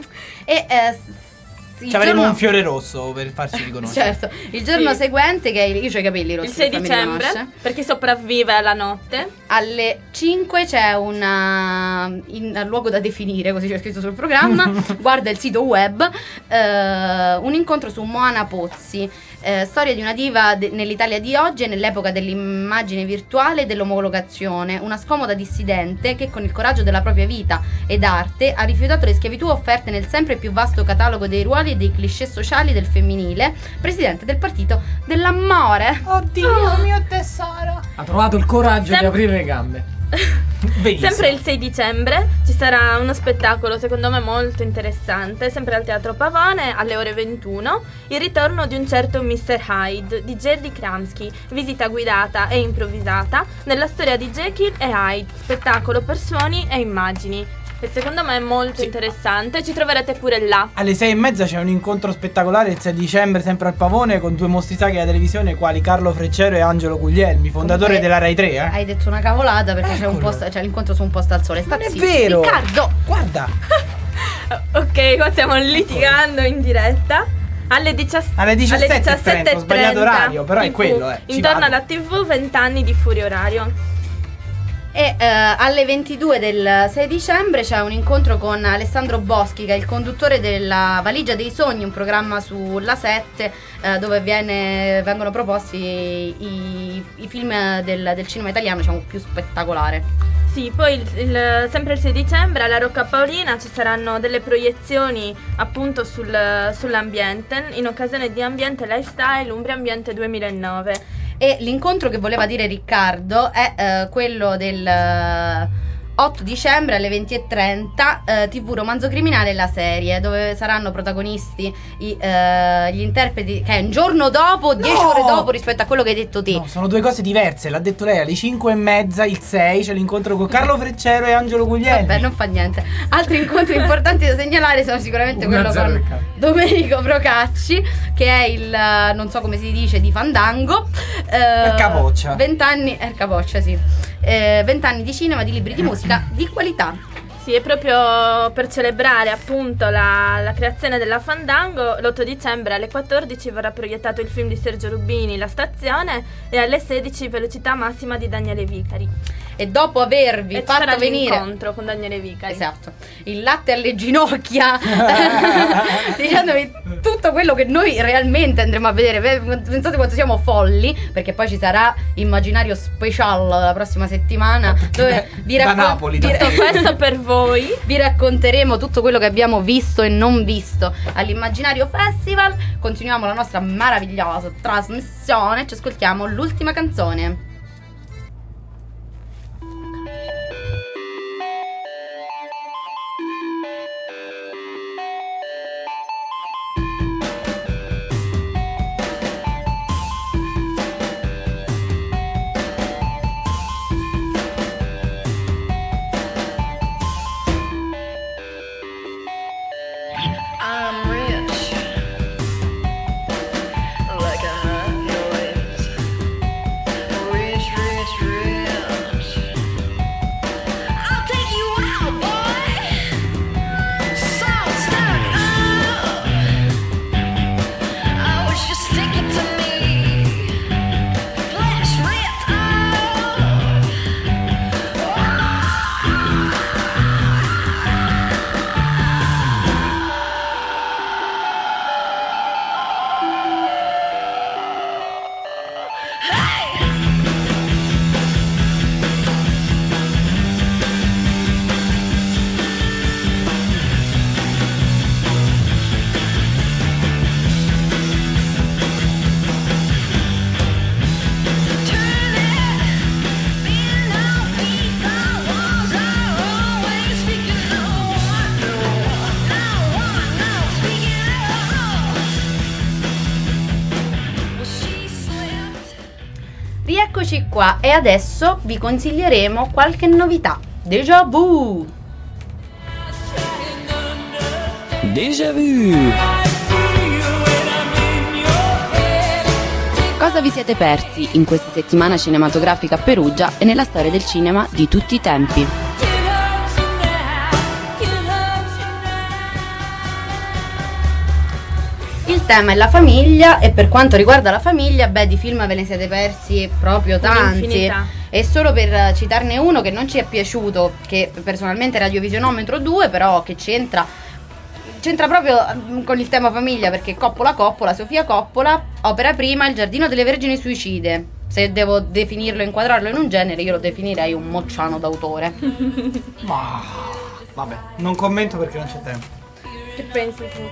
E eh, s- il Ci avremo giorno- un fiore rosso per farci riconoscere. Certo, il giorno Sì. seguente, che è il- io ho i capelli rossi, Il sei fammi dicembre, riconoscere. per chi sopravvive alla notte. Alle cinque c'è una in luogo da definire, così c'è scritto sul programma. Guarda il sito web, eh, un incontro su Moana Pozzi, eh, storia di una diva de- nell'Italia di oggi e nell'epoca dell'immagine virtuale e dell'omologazione, una scomoda dissidente che con il coraggio della propria vita ed arte ha rifiutato le schiavitù offerte nel sempre più vasto catalogo dei ruoli e dei cliché sociali del femminile, presidente del partito dell'amore. Oddio, mio tesoro. Ha trovato il coraggio Sem- di aprire le gambe. Benissimo. Sempre il sei dicembre ci sarà uno spettacolo secondo me molto interessante, sempre al Teatro Pavone alle ore ventuno, il ritorno di un certo mister Hyde di Jerry Kramsky, visita guidata e improvvisata nella storia di Jekyll e Hyde, spettacolo per suoni e immagini. E secondo me è molto Sì. interessante, ci troverete pure là. Alle sei e mezza c'è un incontro spettacolare il sei dicembre sempre al Pavone con due mostri sacri della televisione quali Carlo Freccero e Angelo Guglielmi, fondatore Comunque, della Rai tre, eh. Hai detto una cavolata perché c'è, un Eccolo. post, c'è l'incontro su un posto al sole. Sta Non è zitto. vero. Riccardo! Guarda, Ok, qua stiamo litigando in diretta. Alle, dicias- Alle diciassette e trenta, diciassette e ho sbagliato trenta, orario, però è T V, quello, eh, ci Intorno vado. alla tivù, vent'anni di fuori orario. E eh, alle ventidue del sei dicembre c'è un incontro con Alessandro Boschi, che è il conduttore della Valigia dei Sogni, un programma sulla sette eh, dove viene- vengono proposti i, i film del, del cinema italiano, diciamo, più spettacolare. Sì, poi il- il- sempre il sei dicembre alla Rocca Paolina ci saranno delle proiezioni appunto sul- sull'ambiente in occasione di Ambiente Lifestyle Umbria Ambiente duemilanove. E l'incontro che voleva dire Riccardo è eh, quello del eh, otto dicembre alle venti e trenta, eh, T V Romanzo Criminale, la serie, dove saranno protagonisti i, eh, gli interpreti, che è un giorno dopo, dieci No! ore dopo rispetto a quello che hai detto te. no, sono due cose diverse, l'ha detto lei, alle cinque e mezza, il sei, c'è l'incontro con Carlo Freccero e Angelo Guglielmi. Vabbè, non fa niente. Altri incontri importanti da segnalare sono sicuramente uno a quello zero con Riccardo. Domenico Procacci, che è il, eh, non so come si dice, di Fandango. Eh, Ercapoccia. vent'anni, Ercapoccia, sì. Eh, vent'anni di cinema, di libri di musica di qualità. Sì, è proprio per celebrare appunto la, la creazione della Fandango. L'otto dicembre alle quattordici verrà proiettato il film di Sergio Rubini, La Stazione, e alle sedici Velocità Massima di Daniele Vicari. E dopo avervi E ci fatto sarà venire, l'incontro con Daniele Vicari. esatto, il latte alle ginocchia, dicendovi tutto quello che noi realmente andremo a vedere. Pensate quanto siamo folli, perché poi ci sarà immaginario special la prossima settimana, dove vi, da raccon- Napoli, vi- da Tutto questo per voi. vi racconteremo tutto quello che abbiamo visto e non visto all'Immaginario Festival. Continuiamo la nostra meravigliosa trasmissione, ci ascoltiamo l'ultima canzone. I'm rich, like a hot noise. Eccoci qua e adesso vi consiglieremo qualche novità. Déjà vu! Déjà vu! Cosa vi siete persi in questa settimana cinematografica a Perugia e nella storia del cinema di tutti i tempi? Il tema è la famiglia e per quanto riguarda la famiglia, beh, di film ve ne siete persi proprio tanti. Un'infinità. E solo per citarne uno che non ci è piaciuto, che personalmente è Radiovisionometro due, però che c'entra c'entra proprio mm, con il tema famiglia, perché Coppola Coppola, Sofia Coppola, opera prima Il giardino delle vergini suicide. Se devo definirlo e inquadrarlo in un genere, io lo definirei un mocciano d'autore. Ma vabbè, non commento perché non c'è tempo. Che pensi tu?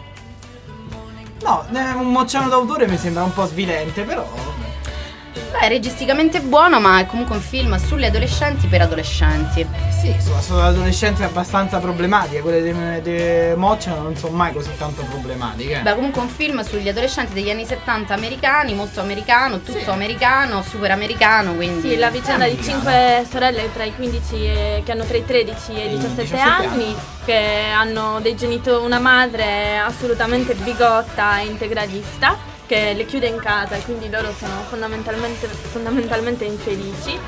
No, eh, un mocciano d'autore mi sembra un po' svilente, però Beh, è registicamente buono, ma è comunque un film sulle adolescenti per adolescenti. sì, sono, sono adolescenti abbastanza problematiche. Quelle di de Mocciano non sono mai così tanto problematiche. Beh, comunque un film sugli adolescenti degli anni settanta americani, molto americano, tutto Sì. americano, super americano, quindi Sì, la vicenda di Americano. cinque sorelle tra i quindici e, che hanno tra i tredici e i E i diciassette diciassette anni, anni. che hanno dei genitori, una madre assolutamente bigotta e integralista che le chiude in casa e quindi loro sono fondamentalmente, fondamentalmente infelici.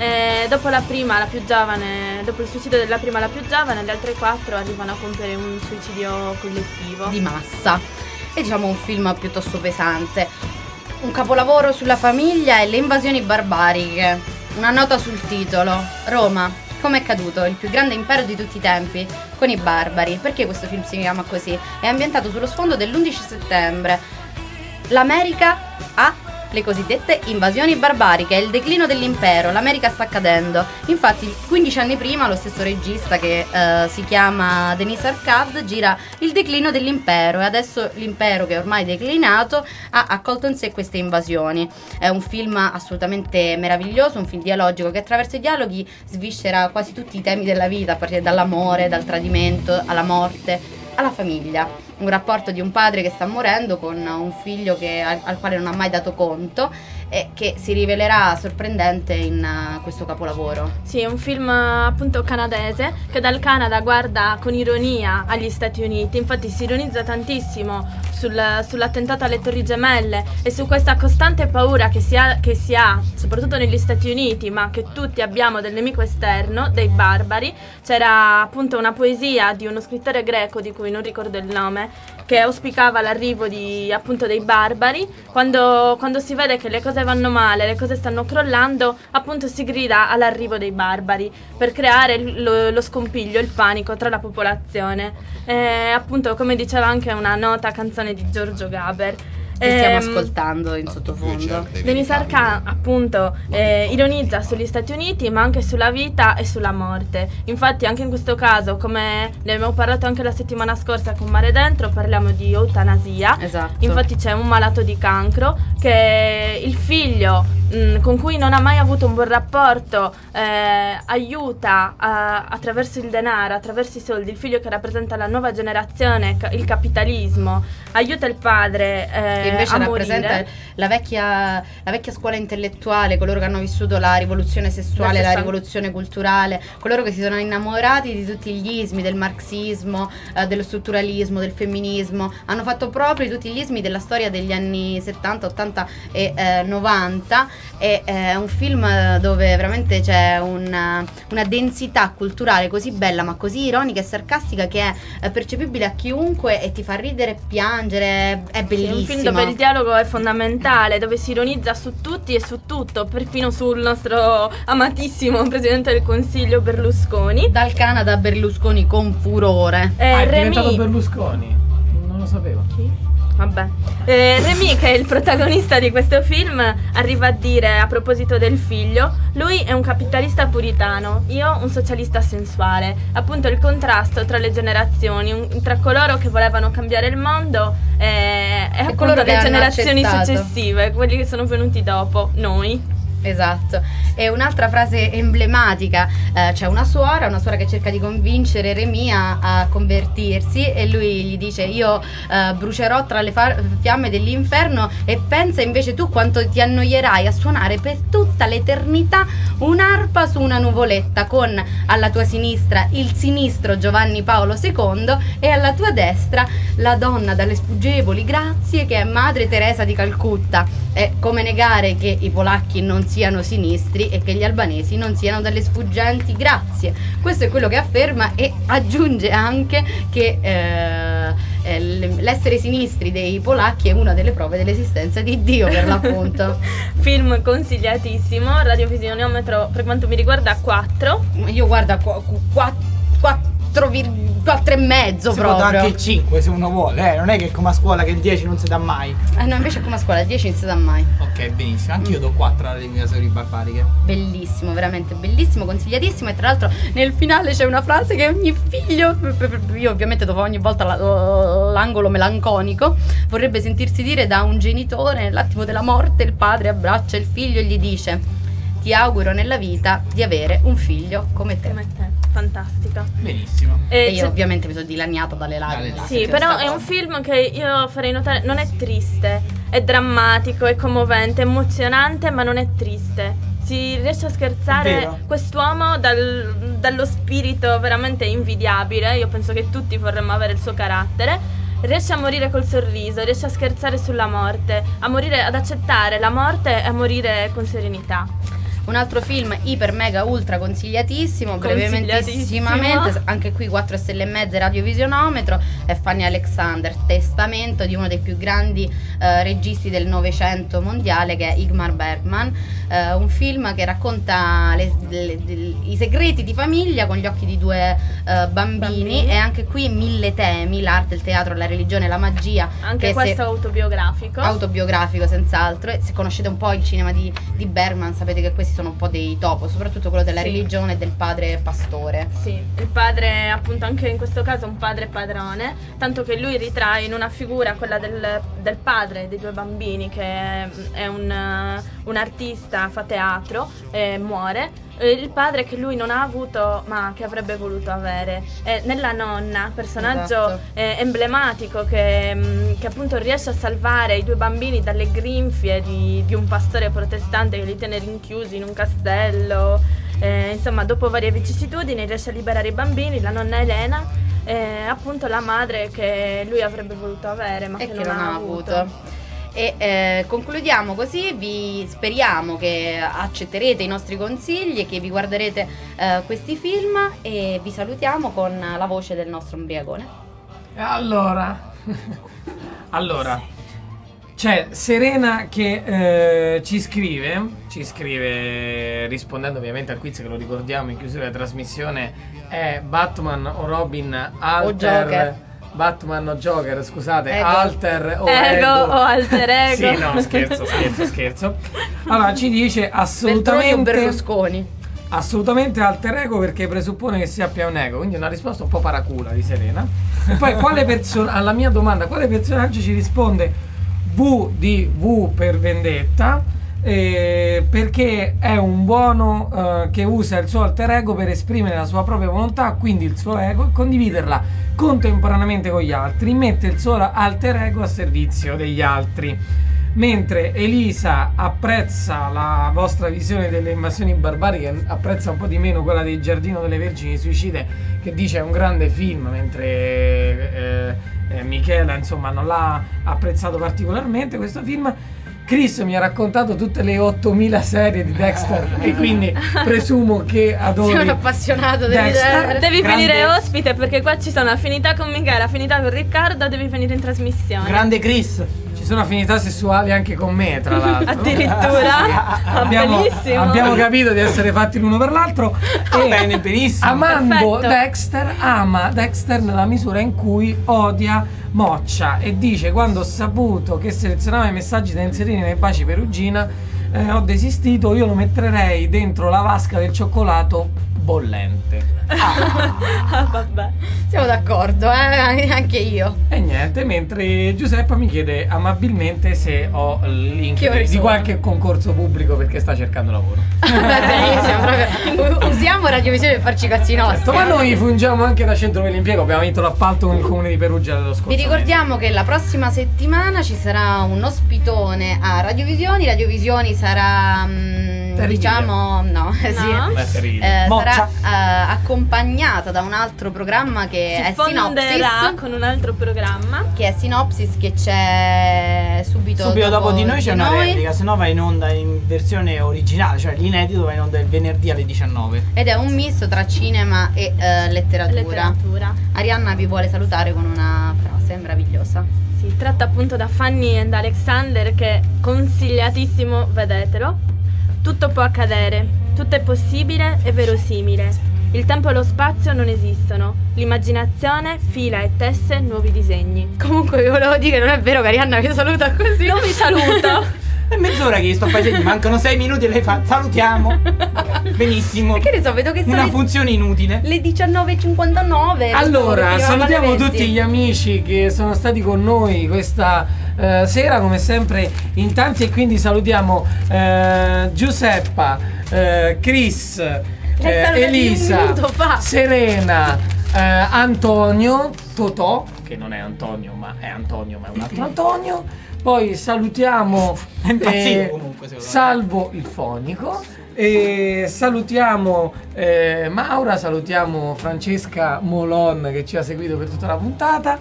E dopo la prima, la più giovane, dopo il suicidio della prima, la più giovane, le altre quattro arrivano a compiere un suicidio collettivo. di massa. E diciamo un film piuttosto pesante. Un capolavoro sulla famiglia e le invasioni barbariche. Una nota sul titolo. Roma. Come è caduto il più grande impero di tutti i tempi con i barbari. Perché questo film si chiama così? È ambientato sullo sfondo dell'undici settembre. L'America ha le cosiddette invasioni barbariche, è il declino dell'impero, l'America sta cadendo. Infatti quindici anni prima lo stesso regista, che eh, si chiama Denis Arcad, gira Il declino dell'impero e adesso l'impero, che è ormai declinato, ha accolto in sé queste invasioni. È un film assolutamente meraviglioso, un film dialogico che attraverso i dialoghi sviscera quasi tutti i temi della vita, a partire dall'amore, dal tradimento, alla morte, alla famiglia. Un rapporto di un padre che sta morendo con un figlio che, al, al quale non ha mai dato conto e che si rivelerà sorprendente in uh, questo capolavoro. Sì, è un film appunto canadese che dal Canada guarda con ironia agli Stati Uniti, infatti si ironizza tantissimo sul, sull'attentato alle Torri Gemelle e su questa costante paura che si, ha, che si ha, soprattutto negli Stati Uniti, ma che tutti abbiamo del nemico esterno, dei barbari. C'era appunto una poesia di uno scrittore greco di cui non ricordo il nome, che auspicava l'arrivo di appunto dei barbari. Quando, quando si vede che le cose vanno male, le cose stanno crollando, appunto si grida all'arrivo dei barbari per creare lo, lo scompiglio, il panico tra la popolazione. E appunto, come diceva anche una nota canzone di Giorgio Gaber, Che stiamo ehm, ascoltando in sottofondo. Denis Arcand appunto eh, ironizza sugli Stati Uniti, ma anche sulla vita e sulla morte. Infatti anche in questo caso, come ne abbiamo parlato anche la settimana scorsa con Mare Dentro, parliamo di eutanasia. Esatto. Infatti c'è un malato di cancro che il figlio mh, con cui non ha mai avuto un buon rapporto eh, aiuta a, attraverso il denaro, attraverso i soldi, il figlio che rappresenta la nuova generazione, ca- il capitalismo, aiuta il padre eh, Che invece a rappresenta morire. la vecchia, la vecchia scuola intellettuale, coloro che hanno vissuto la rivoluzione sessuale, La la sessan- rivoluzione culturale, coloro che si sono innamorati di tutti gli ismi del marxismo, eh, dello strutturalismo, del femminismo, hanno fatto proprio tutti gli ismi della storia degli anni settanta, ottanta e eh, novanta. E, eh, è un film dove veramente c'è una, una densità culturale così bella, ma così ironica e sarcastica, che è eh, percepibile a chiunque e ti fa ridere e piangere. È Sì, bellissimo. è un film dove il dialogo è fondamentale, dove si ironizza su tutti e su tutto, perfino sul nostro amatissimo Presidente del Consiglio Berlusconi. Dal Canada Berlusconi con furore. Eh, Ah, è Remy- diventato Berlusconi. Non lo sapevo. Chi? Vabbè. Eh, Remy, che è il protagonista di questo film, arriva a dire a proposito del figlio: lui è un capitalista puritano, io un socialista sensuale. Appunto il contrasto tra le generazioni, un- tra coloro che volevano cambiare il mondo e, e appunto coloro che le hanno generazioni accettato. successive, quelli che sono venuti dopo, noi. Esatto. E un'altra frase emblematica, eh, c'è una suora, una suora che cerca di convincere Eremia a convertirsi e lui gli dice io eh, brucerò tra le fa- fiamme dell'inferno e pensa invece tu quanto ti annoierai a suonare per tutta l'eternità un'arpa su una nuvoletta con alla tua sinistra il sinistro Giovanni Paolo secondo e alla tua destra la donna dalle sfuggevoli grazie che è Madre Teresa di Calcutta. È come negare che i polacchi non siano sinistri e che gli albanesi non siano dalle sfuggenti grazie. Questo è quello che afferma e aggiunge anche che eh, l'essere sinistri dei polacchi è una delle prove dell'esistenza di Dio, per l'appunto. Film consigliatissimo, radiovisioniometro per quanto mi riguarda quattro. Io guarda quattro e mezzo si proprio. può dare anche cinque se uno vuole, eh. Non è che è come a scuola che il dieci non si dà mai. Eh no, invece è come a scuola, il dieci non si dà mai. Ok, benissimo. Anch'io do quattro alle invasioni barbariche. Bellissimo, veramente bellissimo, consigliatissimo. E tra l'altro nel finale c'è una frase che ogni figlio, io ovviamente dopo ogni volta l'angolo melanconico, vorrebbe sentirsi dire da un genitore. Nell'attimo della morte il padre abbraccia il figlio e gli dice: ti auguro nella vita di avere un figlio come te. Come te. Fantastica. Benissimo. E, E io c'è- ovviamente mi sono dilaniata dalle Dalle lacrime. Sì, però è un film che io farei notare, non è triste, è drammatico, è commovente, emozionante, ma non è triste. Si riesce a scherzare Vero. quest'uomo dal- dallo spirito veramente invidiabile. Io penso che tutti vorremmo avere il suo carattere. Riesce a morire col sorriso, riesce a scherzare sulla morte, a morire, ad accettare la morte e a morire con serenità. Un altro film iper mega ultra consigliatissimo, Consigliatissimo. brevementissimamente, anche qui quattro stelle e mezza radiovisionometro, è Fanny Alexander, testamento di uno dei più grandi eh, registi del Novecento mondiale, che è Ingmar Bergman, eh, un film che racconta le- le- le- i segreti di famiglia con gli occhi di due eh, bambini, Bambini. e anche qui mille temi, l'arte, il teatro, la religione, la magia. Anche che questo se- è autobiografico. autobiografico senz'altro, e se conoscete un po' il cinema di, di Bergman sapete che questi sono un po' dei topo, soprattutto quello della Sì. religione e del padre pastore. Sì, il padre appunto anche in questo caso un padre padrone, tanto che lui ritrae in una figura quella del, del padre dei due bambini che è, è un, eh, un artista, fa teatro e muore, eh, il padre che lui non ha avuto ma che avrebbe voluto avere. E nella nonna, personaggio Esatto. eh, emblematico che, mh, che appunto riesce a salvare i due bambini dalle grinfie di, di un pastore protestante che li tiene rinchiusi in un castello. Eh, insomma, dopo varie vicissitudini riesce a liberare i bambini, la nonna Elena, eh, appunto la madre che lui avrebbe voluto avere ma E che, che non ha avuto. E eh, concludiamo così, vi speriamo che accetterete i nostri consigli e che vi guarderete eh, questi film, e vi salutiamo con la voce del nostro Ombriagone. E allora, allora, c'è Serena che eh, ci scrive, ci scrive rispondendo ovviamente al quiz che lo ricordiamo in chiusura della trasmissione, è Batman o Robin, Alter, Joker. Batman o Joker, scusate, Ego. Alter o Ego Ego, o alter ego. Sì, no, scherzo, scherzo, scherzo. Allora ci dice Veltroni o assolutamente, Berlusconi? assolutamente alter ego, perché presuppone che sia più un ego, quindi una risposta un po' paracula di Serena. E poi quale person- alla mia domanda, quale personaggio ci risponde V di V per vendetta, eh, perché è un buono eh, che usa il suo alter ego per esprimere la sua propria volontà, quindi il suo ego, e condividerla contemporaneamente con gli altri, mette il suo alter ego a servizio degli altri. Mentre Elisa apprezza la vostra visione delle invasioni barbariche, apprezza un po' di meno quella del Giardino delle Vergini Suicide, che dice è un grande film, mentre eh, eh, Michela insomma non l'ha apprezzato particolarmente questo film. Chris mi ha raccontato tutte le ottomila serie di Dexter e quindi presumo che adori Sei un appassionato di Dexter. Devi Grande- venire ospite perché qua ci sono affinità con Michele, affinità con Riccardo, devi venire in trasmissione. Grande Chris. Ci sono affinità sessuali anche con me, tra l'altro. Addirittura. Ah, abbiamo, benissimo. abbiamo capito di essere fatti l'uno per l'altro. E Bene, benissimo. amando Perfetto. Dexter, ama Dexter nella misura in cui odia Moccia, e dice: quando ho saputo che selezionava i messaggi da inserire nei baci perugina, eh, ho desistito, io lo metterei dentro la vasca del cioccolato bollente. Ah, vabbè. Siamo d'accordo, eh? Anche io. E niente, mentre Giuseppa mi chiede amabilmente se ho il link Che ore di sono? qualche concorso pubblico perché sta cercando lavoro. Va benissimo, proprio. Usiamo Radiovisione per farci i cazzi nostri. Certo, ma noi fungiamo anche da centro per l'impiego, abbiamo vinto l'appalto con il comune di Perugia dello scorso Vi ricordiamo che la prossima settimana ci sarà un ospitone a Radiovisioni. Radiovisioni sarà mm, Terribile. diciamo no, sì. mese. Beh, terribile. Eh, Moccia. sarà eh, accompagnata da un altro programma che Si è fonderà Sinopsis, con un altro programma. che è Sinopsis, che c'è subito, Subito dopo di noi c'è una noi. replica, se no va in onda in versione originale, cioè l'inedito va in onda il venerdì alle diciannove. Ed è un misto tra cinema e eh, letteratura. Letteratura. Arianna vi vuole salutare con una frase meravigliosa. Si tratta appunto da Fanny and Alexander, che è consigliatissimo, vedetelo. Tutto può accadere, tutto è possibile e verosimile. Il tempo e lo spazio non esistono. L'immaginazione fila e tesse nuovi disegni. Comunque vi volevo dire che non è vero che Arianna vi saluta così. Non vi saluto. È mezz'ora che io sto paesaggi, mancano sei minuti e lei fa salutiamo. Benissimo. Che ne so, vedo che sono Una le- funzione inutile. le diciannove e cinquantanove. Allora, Fino salutiamo alle venti. tutti gli amici che sono stati con noi questa eh, sera, come sempre in tanti, e quindi salutiamo eh, Giuseppa, eh, Chris, eh, salutati un Elisa, minuto fa. Serena, eh, Antonio, Totò, che non è Antonio ma è Antonio ma è un altro Antonio. Poi salutiamo È impazzito eh, comunque, secondo me. Salvo il fonico. E salutiamo eh, Maura, salutiamo Francesca Molon che ci ha seguito per tutta la puntata.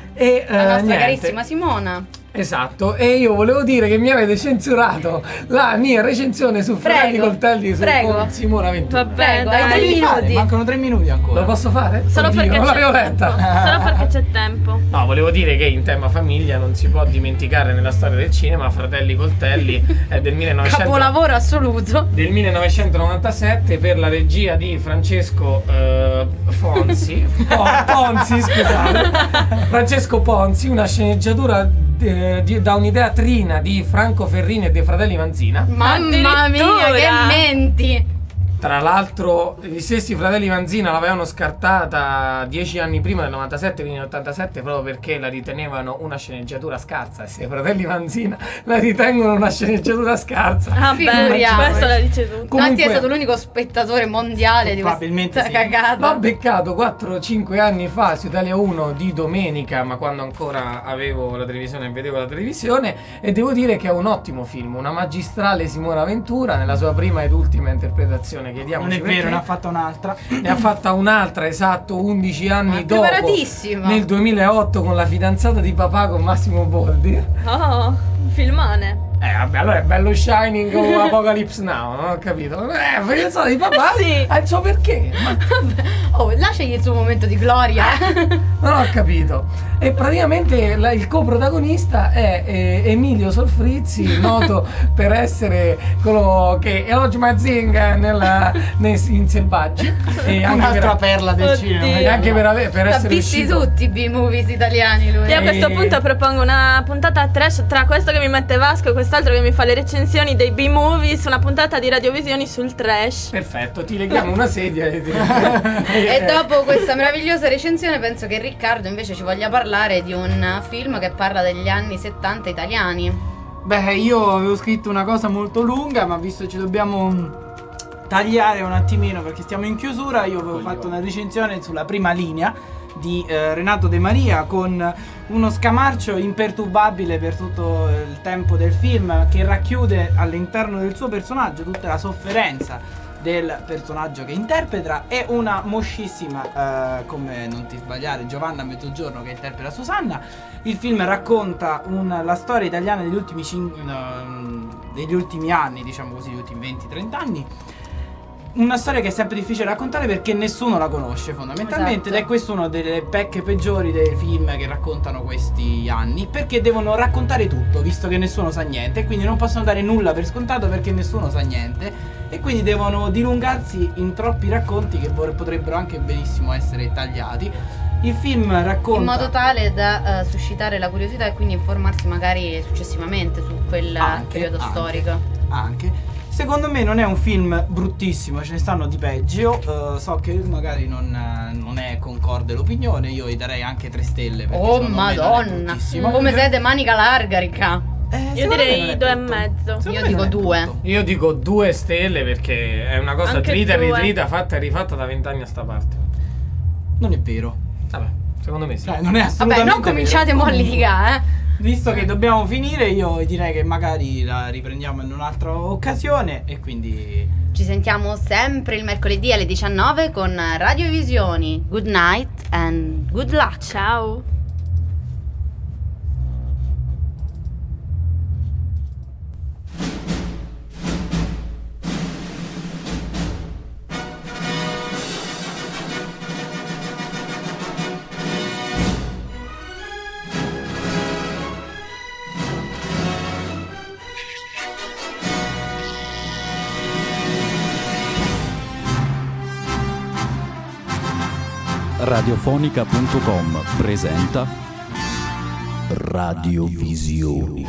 E La eh, nostra niente. carissima Simona. Esatto, e io volevo dire che mi avete censurato la mia recensione su Fratelli Prego, Coltelli su prego. con Simona Ventura. Vabbè, Prego, dai. hai Devi tre fare, minuti. mancano tre minuti ancora. Lo posso fare? Solo Oddio, perché non c'è l'avevo tempo. letta. Solo perché c'è tempo. No, volevo dire che in tema famiglia non si può dimenticare nella storia del cinema Fratelli Coltelli è del millenovecento Capolavoro assoluto. del millenovecentonovantasette per la regia di Francesco eh, Fonzi Po- Ponzi, scusate Francesco Ponzi, una sceneggiatura eh, di- da un'idea trina di Franco Ferrini e dei fratelli Manzina. Mamma mia, Addirittura. che menti. Tra l'altro gli stessi fratelli Manzina l'avevano scartata dieci anni prima del novantasette, quindi nell'ottantasette, proprio perché la ritenevano una sceneggiatura scarsa. E se i fratelli Manzina la ritengono una sceneggiatura scarsa, Ah, beh, Figuriamoci. questo la dice tu. Comunque- Natti è stato l'unico spettatore mondiale di Probabilmente questa sì. cagata. l'ho beccato quattro cinque anni fa su Italia uno di domenica, ma quando ancora avevo la televisione e vedevo la televisione, e devo dire che è un ottimo film, una magistrale Simona Ventura nella sua prima ed ultima interpretazione. Chiediamoci Non è vero, perché. ne ha fatta un'altra. Ne ha fatta un'altra, esatto, undici anni Ma dopo, preparatissima. nel duemilaotto, con La fidanzata di papà con Massimo Boldi. Oh, filmone. Eh vabbè, allora è bello Shining o Apocalypse Now, non ho capito. Eh, La fidanzata di papà Sì. ha il suo perché, ma Oh, lasciagli il suo momento di gloria. non ho capito. E praticamente la- il coprotagonista è eh, Emilio Solfrizzi, noto per essere quello che elogia Mazinga nella, nei, in Selvaggi. E anche Un'altra per, perla del Oddio. cinema. e anche per, ave- per L'ha essere visti uscito. tutti i B-movies italiani lui. Io a questo E- punto propongo una puntata trash tra questo che mi mette Vasco e quest'altro che mi fa le recensioni dei B-movies, una puntata di radiovisioni sul trash. Perfetto, ti leghiamo una sedia e, ti- E dopo questa meravigliosa recensione penso che Riccardo invece ci voglia parlare di un film che parla degli anni settanta italiani. Beh, io avevo scritto una cosa molto lunga, ma visto che ci dobbiamo mm, tagliare un attimino perché stiamo in chiusura, io avevo fatto una recensione sulla Prima Linea di eh, Renato De Maria, con uno scamarcio imperturbabile per tutto il tempo del film, che racchiude all'interno del suo personaggio tutta la sofferenza del personaggio che interpreta, e una moscissima, eh, come non ti sbagliare, Giovanna Mezzogiorno che interpreta Susanna. Il film racconta un- la storia italiana degli ultimi, cin- no, degli ultimi anni, diciamo così, gli ultimi venti trenta anni. Una storia che è sempre difficile raccontare perché nessuno la conosce fondamentalmente, Esatto. ed è questo uno delle pecche peggiori dei film che raccontano questi anni, perché devono raccontare tutto visto che nessuno sa niente, e quindi non possono dare nulla per scontato perché nessuno sa niente, e quindi devono dilungarsi in troppi racconti che vor- potrebbero anche benissimo essere tagliati. Il film racconta In modo tale da eh, suscitare la curiosità e quindi informarsi magari successivamente su quel Anche, periodo anche. storico. anche Secondo me non è un film bruttissimo, ce ne stanno di peggio. Uh, so che magari non, non è concorde l'opinione, io gli darei anche tre stelle. Oh madonna, come siete manica larga, ricca. Eh, Io direi due e mezzo. Io dico due. Io dico due stelle perché è una cosa Anche trita e due. ritrita, fatta e rifatta da vent'anni a sta parte. Non è vero. Vabbè, secondo me sì. Cioè, non è Vabbè, assolutamente non cominciate mo' a vero. litigare, eh. Visto che dobbiamo finire, io direi che magari la riprendiamo in un'altra occasione e quindi Ci sentiamo sempre il mercoledì alle diciannove con Radiovisioni. Good night and good luck. Ciao. radiofonica punto com presenta Radiovisioni.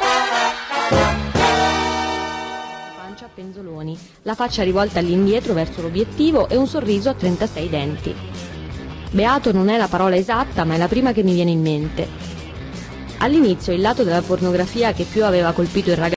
Pancia a penzoloni, la faccia rivolta all'indietro verso l'obiettivo e un sorriso a trentasei denti. Beato non è la parola esatta, ma è la prima che mi viene in mente. All'inizio il lato della pornografia che più aveva colpito il ragazzo